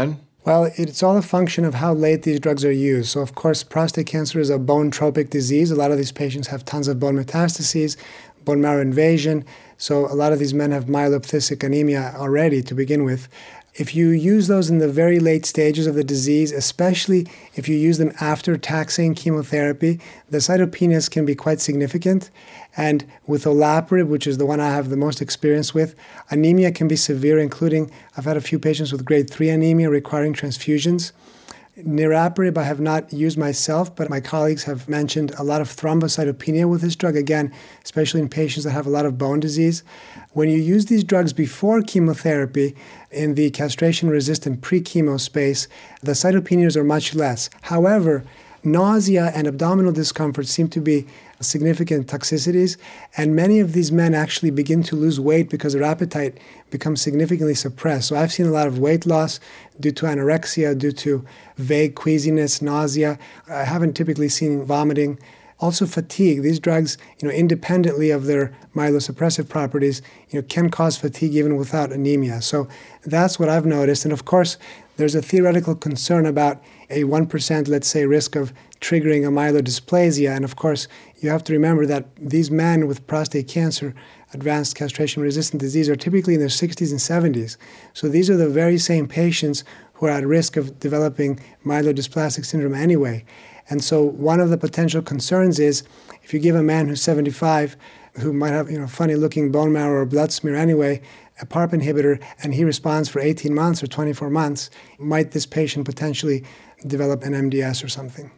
Well, it's all a function of how late these drugs are used. So, of course, prostate cancer is a bone-tropic disease. A lot of these patients have tons of bone metastases, bone marrow invasion. So a lot of these men have myeloabscessic anemia already to begin with. If you use those in the very late stages of the disease, especially if you use them after taxane chemotherapy, the cytopenias can be quite significant. And with olaparib, which is the one I have the most experience with, anemia can be severe, including I've had a few patients with grade three anemia requiring transfusions. Niraparib I have not used myself, but my colleagues have mentioned a lot of thrombocytopenia with this drug, again, especially in patients that have a lot of bone disease. When you use these drugs before chemotherapy in the castration-resistant pre-chemo space, the cytopenias are much less. However, nausea and abdominal discomfort seem to be significant toxicities, and many of these men actually begin to lose weight because their appetite becomes significantly suppressed. So I've seen a lot of weight loss due to anorexia, due to vague queasiness, nausea. I haven't typically seen vomiting. Also fatigue. These drugs, you know, independently of their myelosuppressive properties, you know, can cause fatigue even without anemia. So that's what I've noticed. And of course, there's a theoretical concern about a one percent, let's say, risk of triggering a myelodysplasia. And of course, you have to remember that these men with prostate cancer, advanced castration-resistant disease, are typically in their sixties and seventies. So these are the very same patients who are at risk of developing myelodysplastic syndrome anyway. And so one of the potential concerns is if you give a man who's seventy-five, who might have, you know, funny-looking bone marrow or blood smear anyway, a PARP inhibitor, and he responds for eighteen months or twenty-four months, might this patient potentially develop an M D S or something?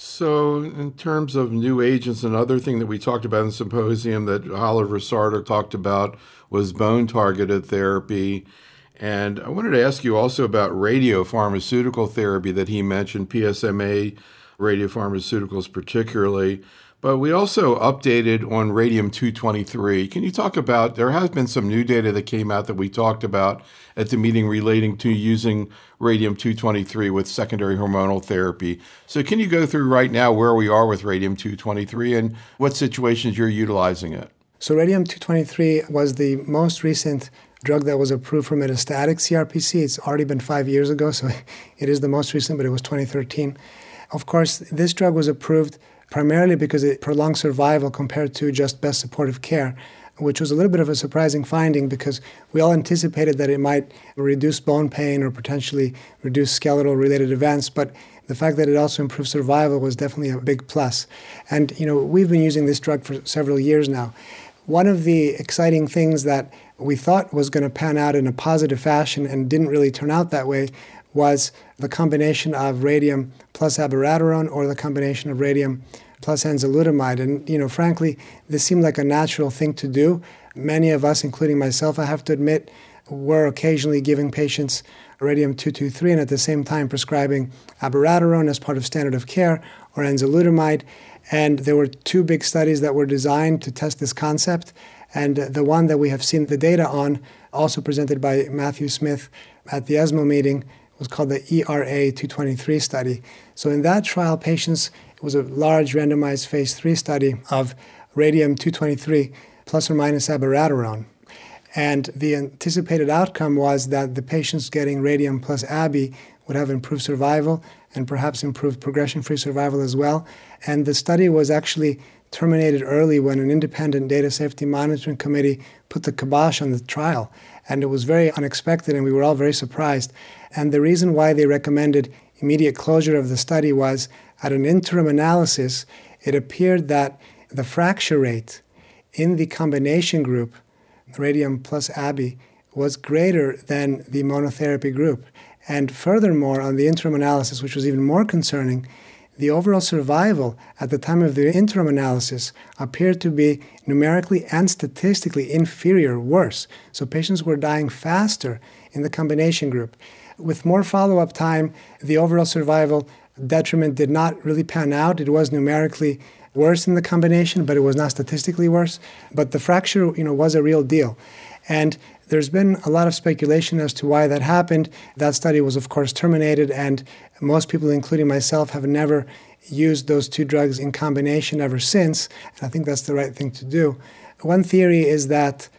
So in terms of new agents, another thing that we talked about in the symposium that Oliver Sartor talked about was bone-targeted therapy. And I wanted to ask you also about radiopharmaceutical therapy that he mentioned, P S M A radiopharmaceuticals particularly. But we also updated on radium two twenty-three. Can you talk about, there has been some new data that came out that we talked about at the meeting relating to using radium two twenty-three with secondary hormonal therapy. So can you go through right now where we are with radium two twenty-three and what situations you're utilizing it? So radium two twenty-three was the most recent drug that was approved for metastatic C R P C. It's already been five years ago, so it is the most recent, but it was twenty thirteen. Of course, this drug was approved primarily because it prolonged survival compared to just best supportive care, which was a little bit of a surprising finding because we all anticipated that it might reduce bone pain or potentially reduce skeletal-related events, but the fact that it also improved survival was definitely a big plus. And, you know, we've been using this drug for several years now. One of the exciting things that we thought was going to pan out in a positive fashion and didn't really turn out that way was the combination of radium plus abiraterone or the combination of radium plus enzalutamide. And, you know, frankly, this seemed like a natural thing to do. Many of us, including myself, I have to admit, were occasionally giving patients radium two twenty-three and at the same time prescribing abiraterone as part of standard of care or enzalutamide. And there were two big studies that were designed to test this concept. And the one that we have seen the data on, also presented by Matthew Smith at the ESMO meeting, was called the E R A two twenty-three study. So in that trial, patients, it was a large randomized phase three study of radium two twenty-three plus or minus abiraterone. And the anticipated outcome was that the patients getting radium plus abi would have improved survival and perhaps improved progression-free survival as well. And the study was actually terminated early when an independent data safety monitoring committee put the kibosh on the trial. And it was very unexpected, and we were all very surprised. And the reason why they recommended immediate closure of the study was, at an interim analysis, it appeared that the fracture rate in the combination group, radium plus abi, was greater than the monotherapy group. And furthermore, on the interim analysis, which was even more concerning, the overall survival at the time of the interim analysis appeared to be numerically and statistically inferior, worse. So patients were dying faster in the combination group. With more follow-up time, the overall survival detriment did not really pan out. It was numerically worse in the combination, but it was not statistically worse. But the fracture, you know, was a real deal. And there's been a lot of speculation as to why that happened. That study was, of course, terminated, and most people, including myself, have never used those two drugs in combination ever since, and I think that's the right thing to do. One theory is that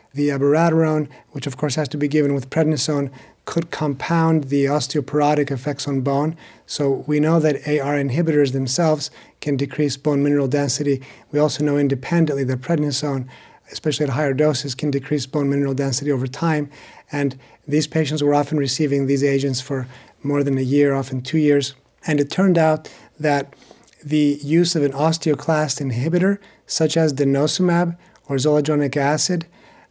The abiraterone, which of course has to be given with prednisone, could compound the osteoporotic effects on bone. So we know that A R inhibitors themselves can decrease bone mineral density. We also know independently that prednisone, especially at higher doses, can decrease bone mineral density over time. And these patients were often receiving these agents for more than a year, often two years. And it turned out that the use of an osteoclast inhibitor, such as denosumab or zoledronic acid,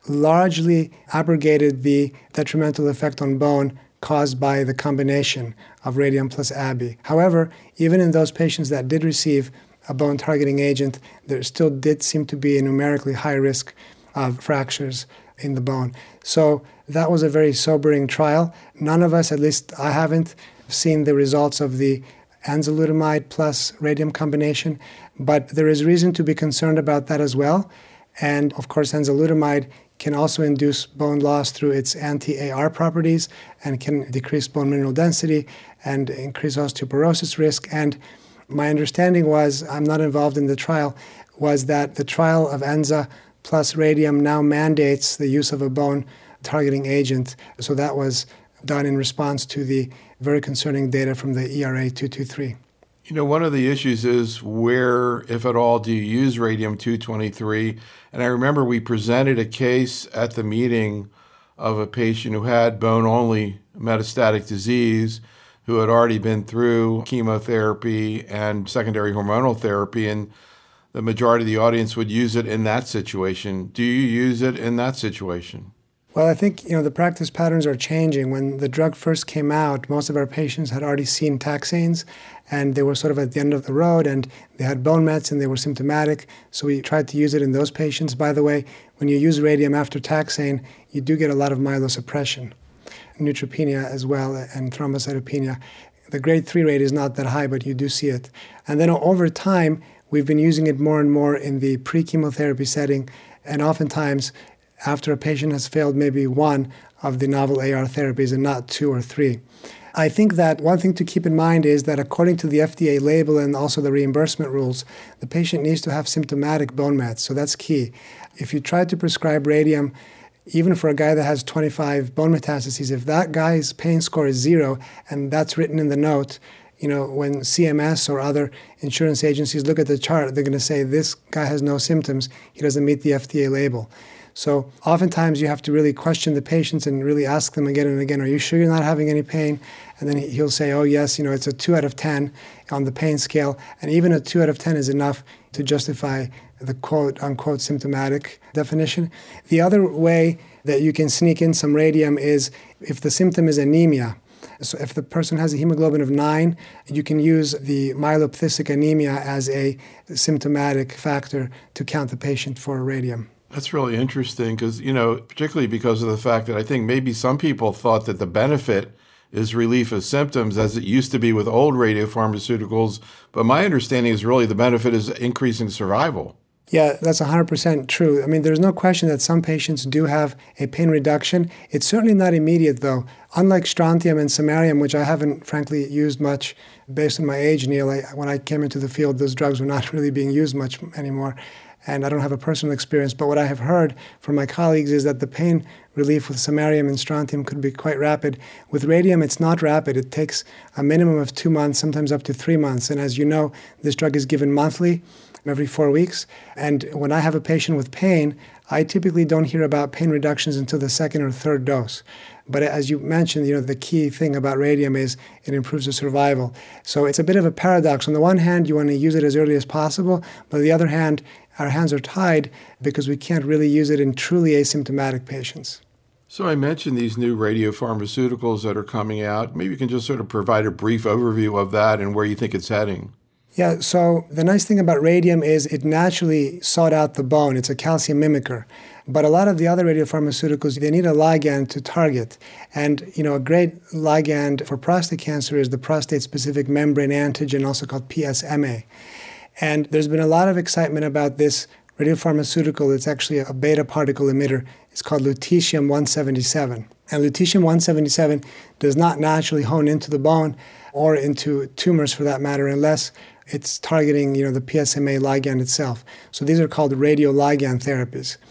largely abrogated the detrimental effect on bone caused by the combination of radium plus abi. However, even in those patients that did receive a bone-targeting agent, there still did seem to be a numerically high risk of fractures in the bone. So that was a very sobering trial. None of us, at least I haven't, seen the results of the enzalutamide plus radium combination, but there is reason to be concerned about that as well. And of course, enzalutamide can also induce bone loss through its anti-A R properties and can decrease bone mineral density and increase osteoporosis risk. And my understanding was, I'm not involved in the trial, was that the trial of Enza plus radium now mandates the use of a bone-targeting agent. So that was done in response to the very concerning data from the E R A two twenty-three. You know, one of the issues is where, if at all, do you use radium two twenty-three? And I remember we presented a case at the meeting of a patient who had bone-only metastatic disease, who had already been through chemotherapy and secondary hormonal therapy, and the majority of the audience would use it in that situation. Do you use it in that situation? Well, I think, you know, the practice patterns are changing. When the drug first came out, most of our patients had already seen taxanes, and they were sort of at the end of the road, and they had bone mets, and they were symptomatic. So we tried to use it in those patients. By the way, when you use radium after taxane, you do get a lot of myelosuppression, neutropenia as well, and thrombocytopenia. The grade three rate is not that high, but you do see it. And then over time, we've been using it more and more in the pre-chemotherapy setting, and oftentimes after a patient has failed maybe one of the novel A R therapies and not two or three. I think that one thing to keep in mind is that according to the F D A label and also the reimbursement rules, the patient needs to have symptomatic bone mets, so that's key. If you try to prescribe radium, even for a guy that has twenty-five bone metastases, if that guy's pain score is zero and that's written in the note, you know, when C M S or other insurance agencies look at the chart, they're going to say, this guy has no symptoms, he doesn't meet the F D A label. So oftentimes you have to really question the patients and really ask them again and again, are you sure you're not having any pain? And then he'll say, oh yes, you know, it's a two out of ten on the pain scale. And even a two out of ten is enough to justify the quote unquote symptomatic definition. The other way that you can sneak in some radium is if the symptom is anemia. So if the person has a hemoglobin of nine, you can use the myelophthisic anemia as a symptomatic factor to count the patient for radium. That's really interesting because, you know, particularly because of the fact that I think maybe some people thought that the benefit is relief of symptoms as it used to be with old radiopharmaceuticals. But my understanding is really the benefit is increasing survival. Yeah, that's one hundred percent true. I mean, there's no question that some patients do have a pain reduction. It's certainly not immediate, though. Unlike strontium and samarium, which I haven't, frankly, used much based on my age, Neil, I, when I came into the field, those drugs were not really being used much anymore. And I don't have a personal experience, but what I have heard from my colleagues is that the pain relief with samarium and strontium could be quite rapid. With radium, it's not rapid. It takes a minimum of two months, sometimes up to three months. And as you know, this drug is given monthly, every four weeks. And when I have a patient with pain, I typically don't hear about pain reductions until the second or third dose. But as you mentioned, you know, the key thing about radium is it improves the survival. So it's a bit of a paradox. On the one hand, you want to use it as early as possible, but on the other hand, our hands are tied because we can't really use it in truly asymptomatic patients. So I mentioned these new radiopharmaceuticals that are coming out. Maybe you can just sort of provide a brief overview of that and where you think it's heading. Yeah, so the nice thing about radium is it naturally sought out the bone. It's a calcium mimicker. But a lot of the other radiopharmaceuticals, they need a ligand to target. And, you know, a great ligand for prostate cancer is the prostate-specific membrane antigen, also called P S M A. And there's been a lot of excitement about this radiopharmaceutical. It's actually a beta particle emitter. It's called lutetium one seventy-seven. And lutetium one seventy-seven does not naturally hone into the bone or into tumors for that matter unless it's targeting, you know, the P S M A ligand itself. So these are called radioligand therapies.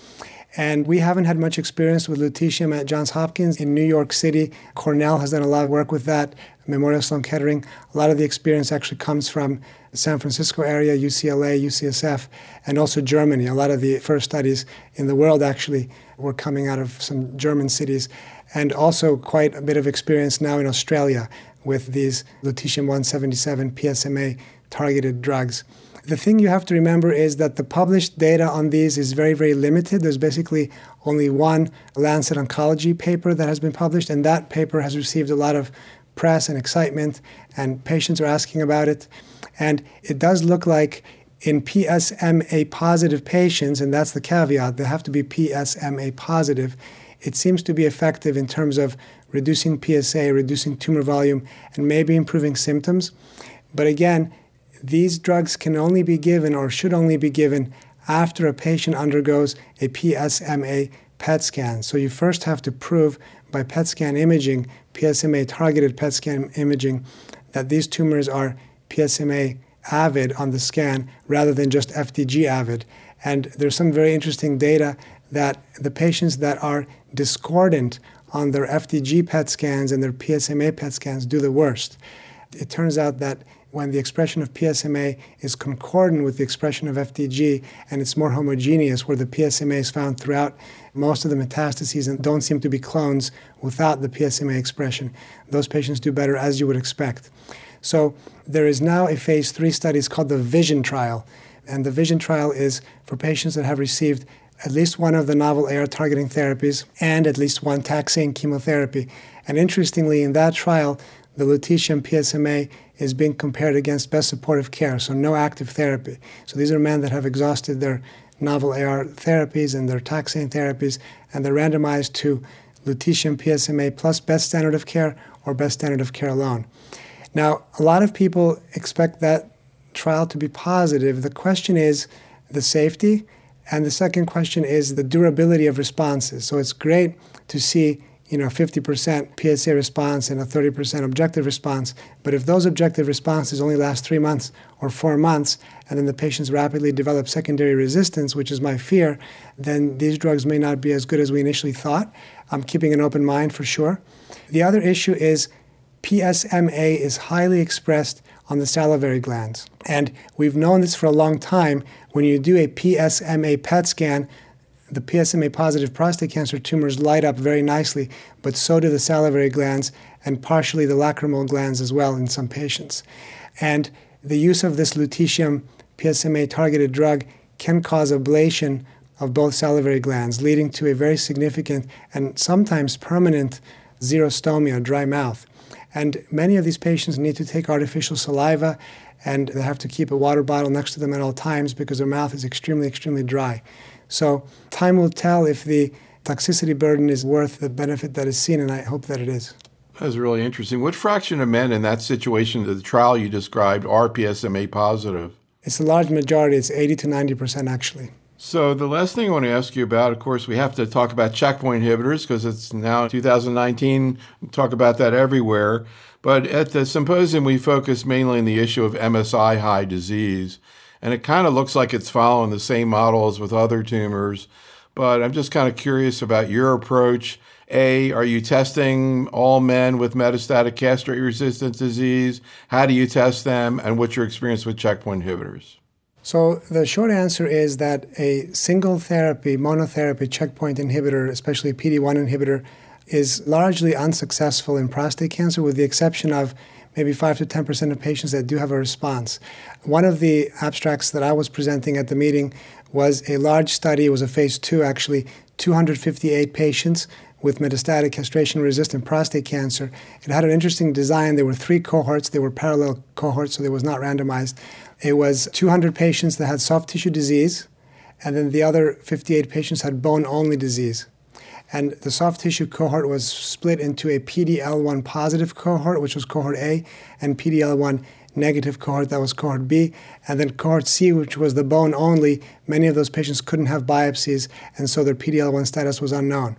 And we haven't had much experience with lutetium at Johns Hopkins. In New York City, Cornell has done a lot of work with that, Memorial Sloan Kettering. A lot of the experience actually comes from the San Francisco area, U C L A, U C S F, and also Germany. A lot of the first studies in the world actually were coming out of some German cities. And also quite a bit of experience now in Australia with these lutetium one seventy-seven P S M A targeted drugs. The thing you have to remember is that the published data on these is very, very limited. There's basically only one Lancet Oncology paper that has been published, and that paper has received a lot of press and excitement, and patients are asking about it. And it does look like in P S M A positive patients, and that's the caveat, they have to be P S M A positive, it seems to be effective in terms of reducing P S A, reducing tumor volume, and maybe improving symptoms. But again, these drugs can only be given or should only be given after a patient undergoes a P S M A P E T scan. So you first have to prove by P E T scan imaging, P S M A targeted P E T scan imaging, that these tumors are P S M A avid on the scan rather than just F D G avid. And there's some very interesting data that the patients that are discordant on their F D G P E T scans and their P S M A P E T scans do the worst. It turns out that when the expression of P S M A is concordant with the expression of F D G and it's more homogeneous, where the P S M A is found throughout most of the metastases and don't seem to be clones without the P S M A expression, those patients do better, as you would expect. So there is now a phase three study. It's called the VISION trial. And the VISION trial is for patients that have received at least one of the novel A R targeting therapies and at least one taxane chemotherapy. And interestingly, in that trial, the lutetium P S M A is being compared against best supportive care, so no active therapy. So these are men that have exhausted their novel A R therapies and their taxane therapies, and they're randomized to lutetium P S M A plus best standard of care or best standard of care alone. Now, a lot of people expect that trial to be positive. The question is the safety, and the second question is the durability of responses. So it's great to see you know, fifty percent P S A response and a thirty percent objective response. But if those objective responses only last three months or four months, and then the patients rapidly develop secondary resistance, which is my fear, then these drugs may not be as good as we initially thought. I'm keeping an open mind for sure. The other issue is P S M A is highly expressed on the salivary glands. And we've known this for a long time. When you do a P S M A P E T scan, the P S M A positive prostate cancer tumors light up very nicely, but so do the salivary glands and partially the lacrimal glands as well in some patients. And the use of this lutetium P S M A targeted drug can cause ablation of both salivary glands, leading to a very significant and sometimes permanent xerostomia, dry mouth. And many of these patients need to take artificial saliva, and they have to keep a water bottle next to them at all times because their mouth is extremely, extremely dry. So time will tell if the toxicity burden is worth the benefit that is seen, and I hope that it is. That's really interesting. What fraction of men in that situation, the trial you described, are P S M A positive? It's a large majority. It's eighty to ninety percent actually. So the last thing I want to ask you about, of course, we have to talk about checkpoint inhibitors because it's now two thousand nineteen. We talk about that everywhere. But at the symposium, we focused mainly on the issue of M S I-high disease. And it kind of looks like it's following the same model as with other tumors. But I'm just kind of curious about your approach. A, are you testing all men with metastatic castrate-resistant disease? How do you test them? And what's your experience with checkpoint inhibitors? So the short answer is that a single therapy, monotherapy checkpoint inhibitor, especially a P D one inhibitor, is largely unsuccessful in prostate cancer with the exception of maybe five to ten percent of patients that do have a response. One of the abstracts that I was presenting at the meeting was a large study. It was a phase two, actually, two hundred fifty-eight patients with metastatic castration-resistant prostate cancer. It had an interesting design. There were three cohorts. They were parallel cohorts, so they was not randomized. It was two hundred patients that had soft tissue disease, and then the other fifty-eight patients had bone-only disease. And the soft tissue cohort was split into a P D L one positive cohort, which was cohort A, and P D L one negative cohort, that was cohort B. And then cohort C, which was the bone only, many of those patients couldn't have biopsies, and so their P D L one status was unknown.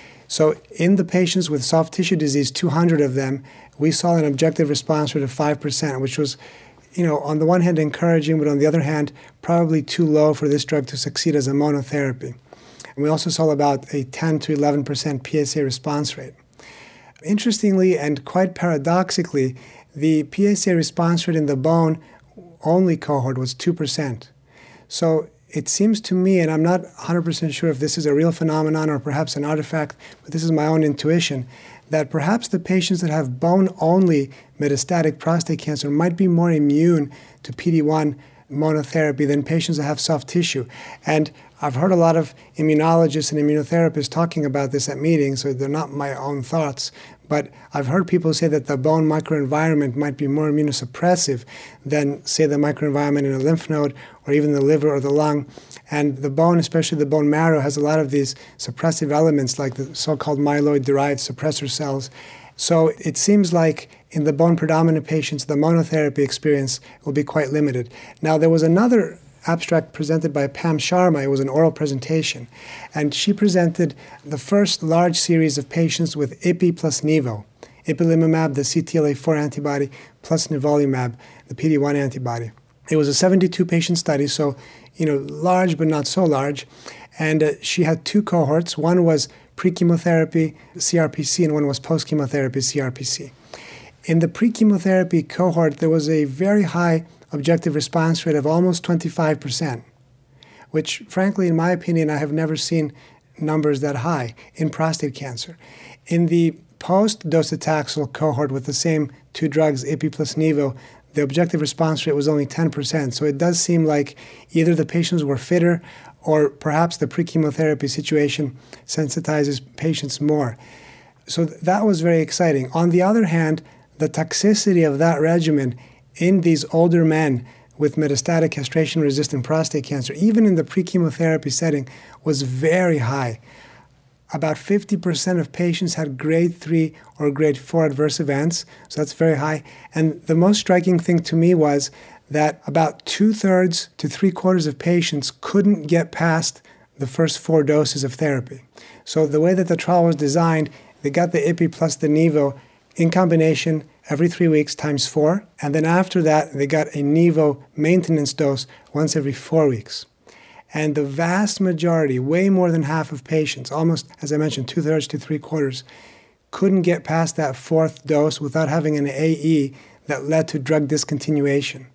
So in the patients with soft tissue disease, two hundred of them, we saw an objective response rate of five percent, which was, you know, on the one hand encouraging, but on the other hand, probably too low for this drug to succeed as a monotherapy. And we also saw about a ten to eleven percent P S A response rate. Interestingly and quite paradoxically, the P S A response rate in the bone-only cohort was two percent. So it seems to me, and I'm not one hundred percent sure if this is a real phenomenon or perhaps an artifact, but this is my own intuition, that perhaps the patients that have bone-only metastatic prostate cancer might be more immune to P D one monotherapy than patients that have soft tissue. And I've heard a lot of immunologists and immunotherapists talking about this at meetings, so they're not my own thoughts. But I've heard people say that the bone microenvironment might be more immunosuppressive than, say, the microenvironment in a lymph node or even the liver or the lung. And the bone, especially the bone marrow, has a lot of these suppressive elements like the so-called myeloid-derived suppressor cells. So it seems like in the bone-predominant patients, the monotherapy experience will be quite limited. Now, there was another abstract presented by Pam Sharma. It was an oral presentation. And she presented the first large series of patients with Ipi plus Nivo, ipilimumab, the C T L A four antibody, plus nivolumab, the P D one antibody. It was a seventy-two patient study, so, you know, large but not so large. And uh, she had two cohorts. One was pre-chemotherapy C R P C and one was post-chemotherapy C R P C. In the pre-chemotherapy cohort, there was a very high objective response rate of almost twenty-five percent, which, frankly, in my opinion, I have never seen numbers that high in prostate cancer. In the post-docetaxel cohort with the same two drugs, Ipi plus Nivo, the objective response rate was only ten percent. So it does seem like either the patients were fitter or perhaps the pre-chemotherapy situation sensitizes patients more. So that was very exciting. On the other hand, the toxicity of that regimen in these older men with metastatic castration-resistant prostate cancer, even in the pre-chemotherapy setting, was very high. About fifty percent of patients had grade three or grade four adverse events, so that's very high. And the most striking thing to me was that about two-thirds to three-quarters of patients couldn't get past the first four doses of therapy. So the way that the trial was designed, they got the Ipi plus the Nivo in combination every three weeks times four, and then after that, they got a Nivo maintenance dose once every four weeks. And the vast majority, way more than half of patients, almost, as I mentioned, two-thirds to three-quarters, couldn't get past that fourth dose without having an A E that led to drug discontinuation.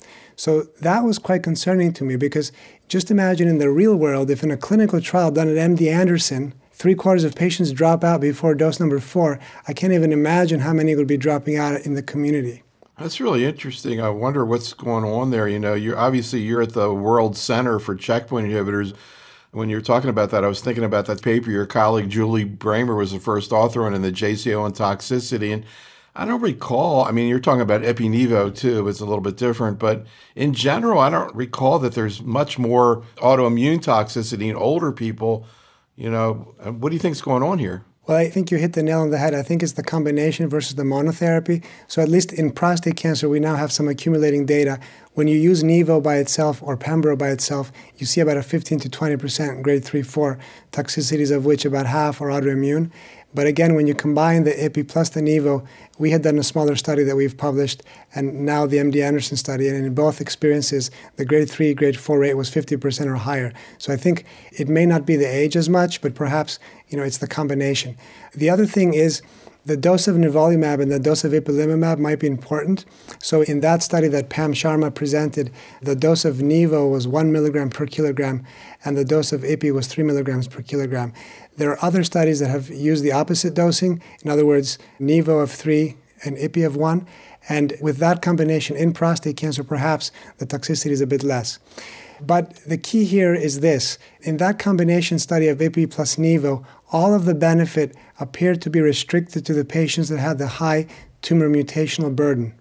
So that was quite concerning to me because just imagine in the real world, if in a clinical trial done at M D Anderson, three-quarters of patients drop out before dose number four, I can't even imagine how many would be dropping out in the community. That's really interesting. I wonder what's going on there. You know, you're obviously you're at the World Center for Checkpoint Inhibitors. When you're talking about that, I was thinking about that paper your colleague Julie Bramer was the first author on in the J C O and toxicity. And I don't recall, I mean, you're talking about Ipi-Nivo too, it's a little bit different, but in general, I don't recall that there's much more autoimmune toxicity in older people. You know, what do you think's going on here? Well, I think you hit the nail on the head. I think it's the combination versus the monotherapy. So at least in prostate cancer, we now have some accumulating data. When you use Nivo by itself or Pembro by itself, you see about a fifteen to twenty percent grade three four toxicities, of which about half are autoimmune. But again, when you combine the Ipi plus the Nivo, we had done a smaller study that we've published, and now the M D Anderson study, and in both experiences, the grade three, grade four rate was fifty percent or higher. So I think it may not be the age as much, but perhaps, you know, it's the combination. The other thing is the dose of nivolumab and the dose of ipilimumab might be important. So in that study that Pam Sharma presented, the dose of Nivo was one milligram per kilogram, and the dose of Ipi was three milligrams per kilogram. There are other studies that have used the opposite dosing. In other words, Nivo of three and Ipi of one. And with that combination in prostate cancer, perhaps the toxicity is a bit less. But the key here is this. In that combination study of Ipi plus Nivo, all of the benefit appeared to be restricted to the patients that had the high tumor mutational burden.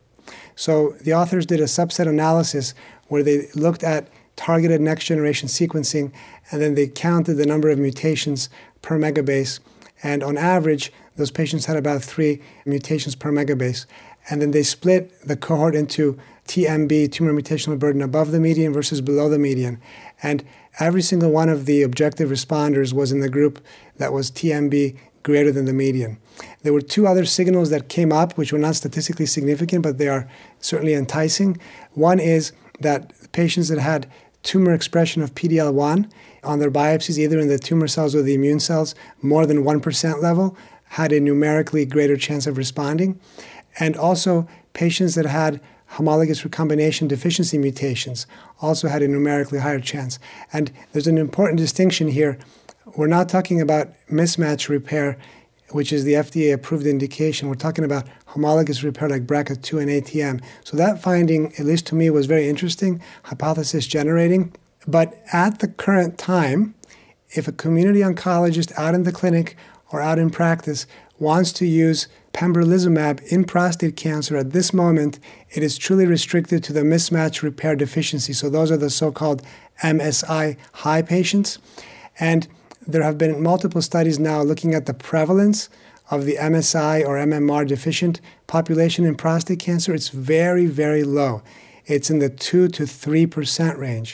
So the authors did a subset analysis where they looked at targeted next-generation sequencing, and then they counted the number of mutations per megabase. And on average, those patients had about three mutations per megabase. And then they split the cohort into T M B, tumor mutational burden, above the median versus below the median. And every single one of the objective responders was in the group that was T M B greater than the median. There were two other signals that came up, which were not statistically significant, but they are certainly enticing. One is that patients that had tumor expression of P D L one on their biopsies, either in the tumor cells or the immune cells, more than one percent level, had a numerically greater chance of responding. And also, patients that had homologous recombination deficiency mutations also had a numerically higher chance. And there's an important distinction here. We're not talking about mismatch repair, which is the F D A-approved indication. We're talking about homologous repair like B R C A two and A T M. So that finding, at least to me, was very interesting, hypothesis generating. But at the current time, if a community oncologist out in the clinic or out in practice wants to use pembrolizumab in prostate cancer at this moment, it is truly restricted to the mismatch repair deficiency. So those are the so-called M S I high patients. And there have been multiple studies now looking at the prevalence of the M S I or M M R deficient population in prostate cancer. It's very, very low. It's in the two to three percent range.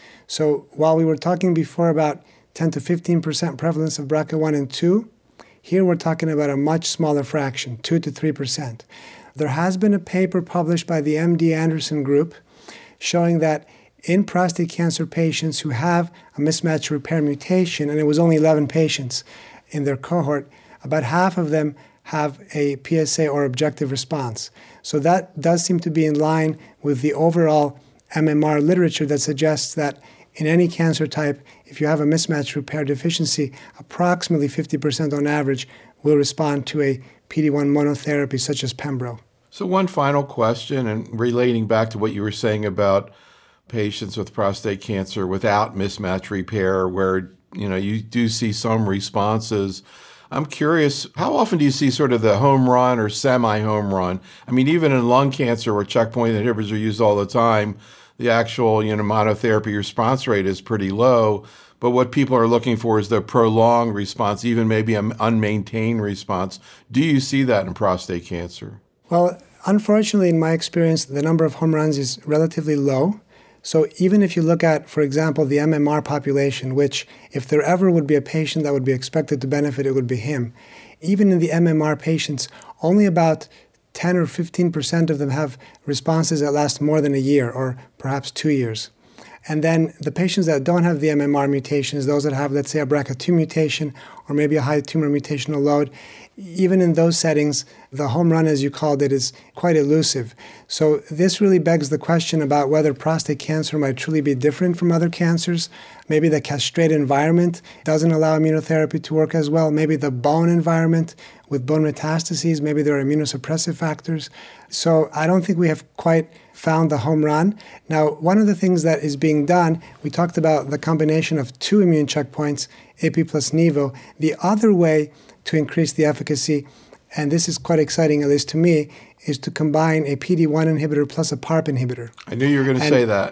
So while we were talking before about ten to fifteen percent prevalence of B R C A one and two, here we're talking about a much smaller fraction, two to three percent. There has been a paper published by the M D Anderson group showing that in prostate cancer patients who have a mismatch repair mutation, and it was only eleven patients in their cohort, about half of them have a P S A or objective response. So that does seem to be in line with the overall M M R literature that suggests that in any cancer type, if you have a mismatch repair deficiency, approximately fifty percent on average will respond to a P D one monotherapy such as Pembro. So one final question, and relating back to what you were saying about patients with prostate cancer without mismatch repair, where you know you do see some responses. I'm curious, how often do you see sort of the home run or semi-home run? I mean, even in lung cancer where checkpoint inhibitors are used all the time, the actual you know monotherapy response rate is pretty low. But what people are looking for is the prolonged response, even maybe an unmaintained response. Do you see that in prostate cancer? Well, unfortunately, in my experience, the number of home runs is relatively low. So even if you look at, for example, the M M R population, which if there ever would be a patient that would be expected to benefit, it would be him. Even in the M M R patients, only about ten or fifteen percent of them have responses that last more than a year or perhaps two years. And then the patients that don't have the M M R mutations, those that have, let's say, a B R C A two mutation or maybe a high tumor mutational load, even in those settings, the home run, as you called it, is quite elusive. So this really begs the question about whether prostate cancer might truly be different from other cancers. Maybe the castrate environment doesn't allow immunotherapy to work as well. Maybe the bone environment with bone metastases, maybe there are immunosuppressive factors. So I don't think we have quite found the home run. Now, one of the things that is being done, we talked about the combination of two immune checkpoints, I P plus Nivo. The other way to increase the efficacy, and this is quite exciting, at least to me, is to combine a P D one inhibitor plus a PARP inhibitor. I knew you were going to say that.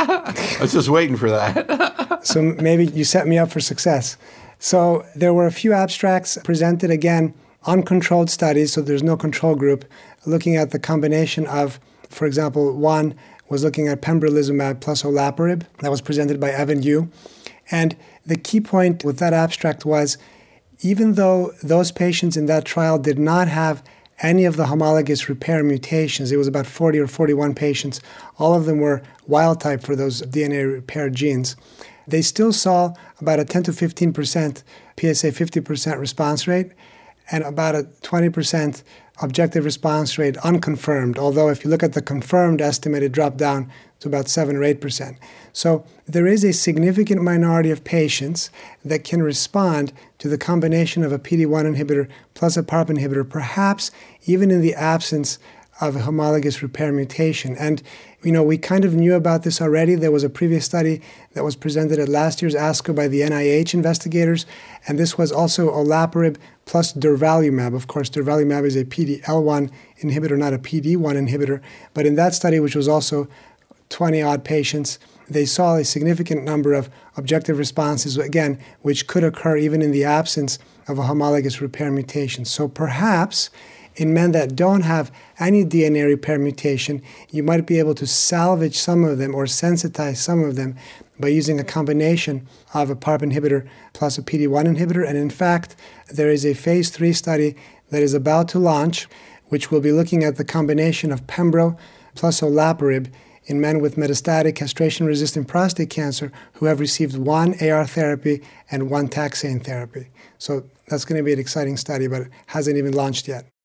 I was just waiting for that. So maybe you set me up for success. So there were a few abstracts presented, again, uncontrolled studies, so there's no control group, looking at the combination of, for example, one was looking at pembrolizumab plus olaparib. That was presented by Evan Yu. And the key point with that abstract was, even though those patients in that trial did not have any of the homologous repair mutations, it was about forty or forty-one patients, all of them were wild type for those D N A repair genes, they still saw about a ten to fifteen percent P S A fifty percent response rate and about a twenty percent objective response rate unconfirmed, although if you look at the confirmed estimate, it dropped down to about seven or eight percent. So there is a significant minority of patients that can respond to the combination of a P D one inhibitor plus a PARP inhibitor, perhaps even in the absence of a homologous repair mutation. And, you know, we kind of knew about this already. There was a previous study that was presented at last year's ASCO by the N I H investigators, and this was also olaparib plus durvalumab. Of course, durvalumab is a P D L one inhibitor, not a P D one inhibitor. But in that study, which was also twenty-odd patients, they saw a significant number of objective responses, again, which could occur even in the absence of a homologous repair mutation. So perhaps in men that don't have any D N A repair mutation, you might be able to salvage some of them or sensitize some of them by using a combination of a PARP inhibitor plus a P D one inhibitor. And in fact, there is a phase three study that is about to launch, which will be looking at the combination of Pembro plus olaparib in men with metastatic castration-resistant prostate cancer who have received one A R therapy and one taxane therapy. So that's going to be an exciting study, but it hasn't even launched yet.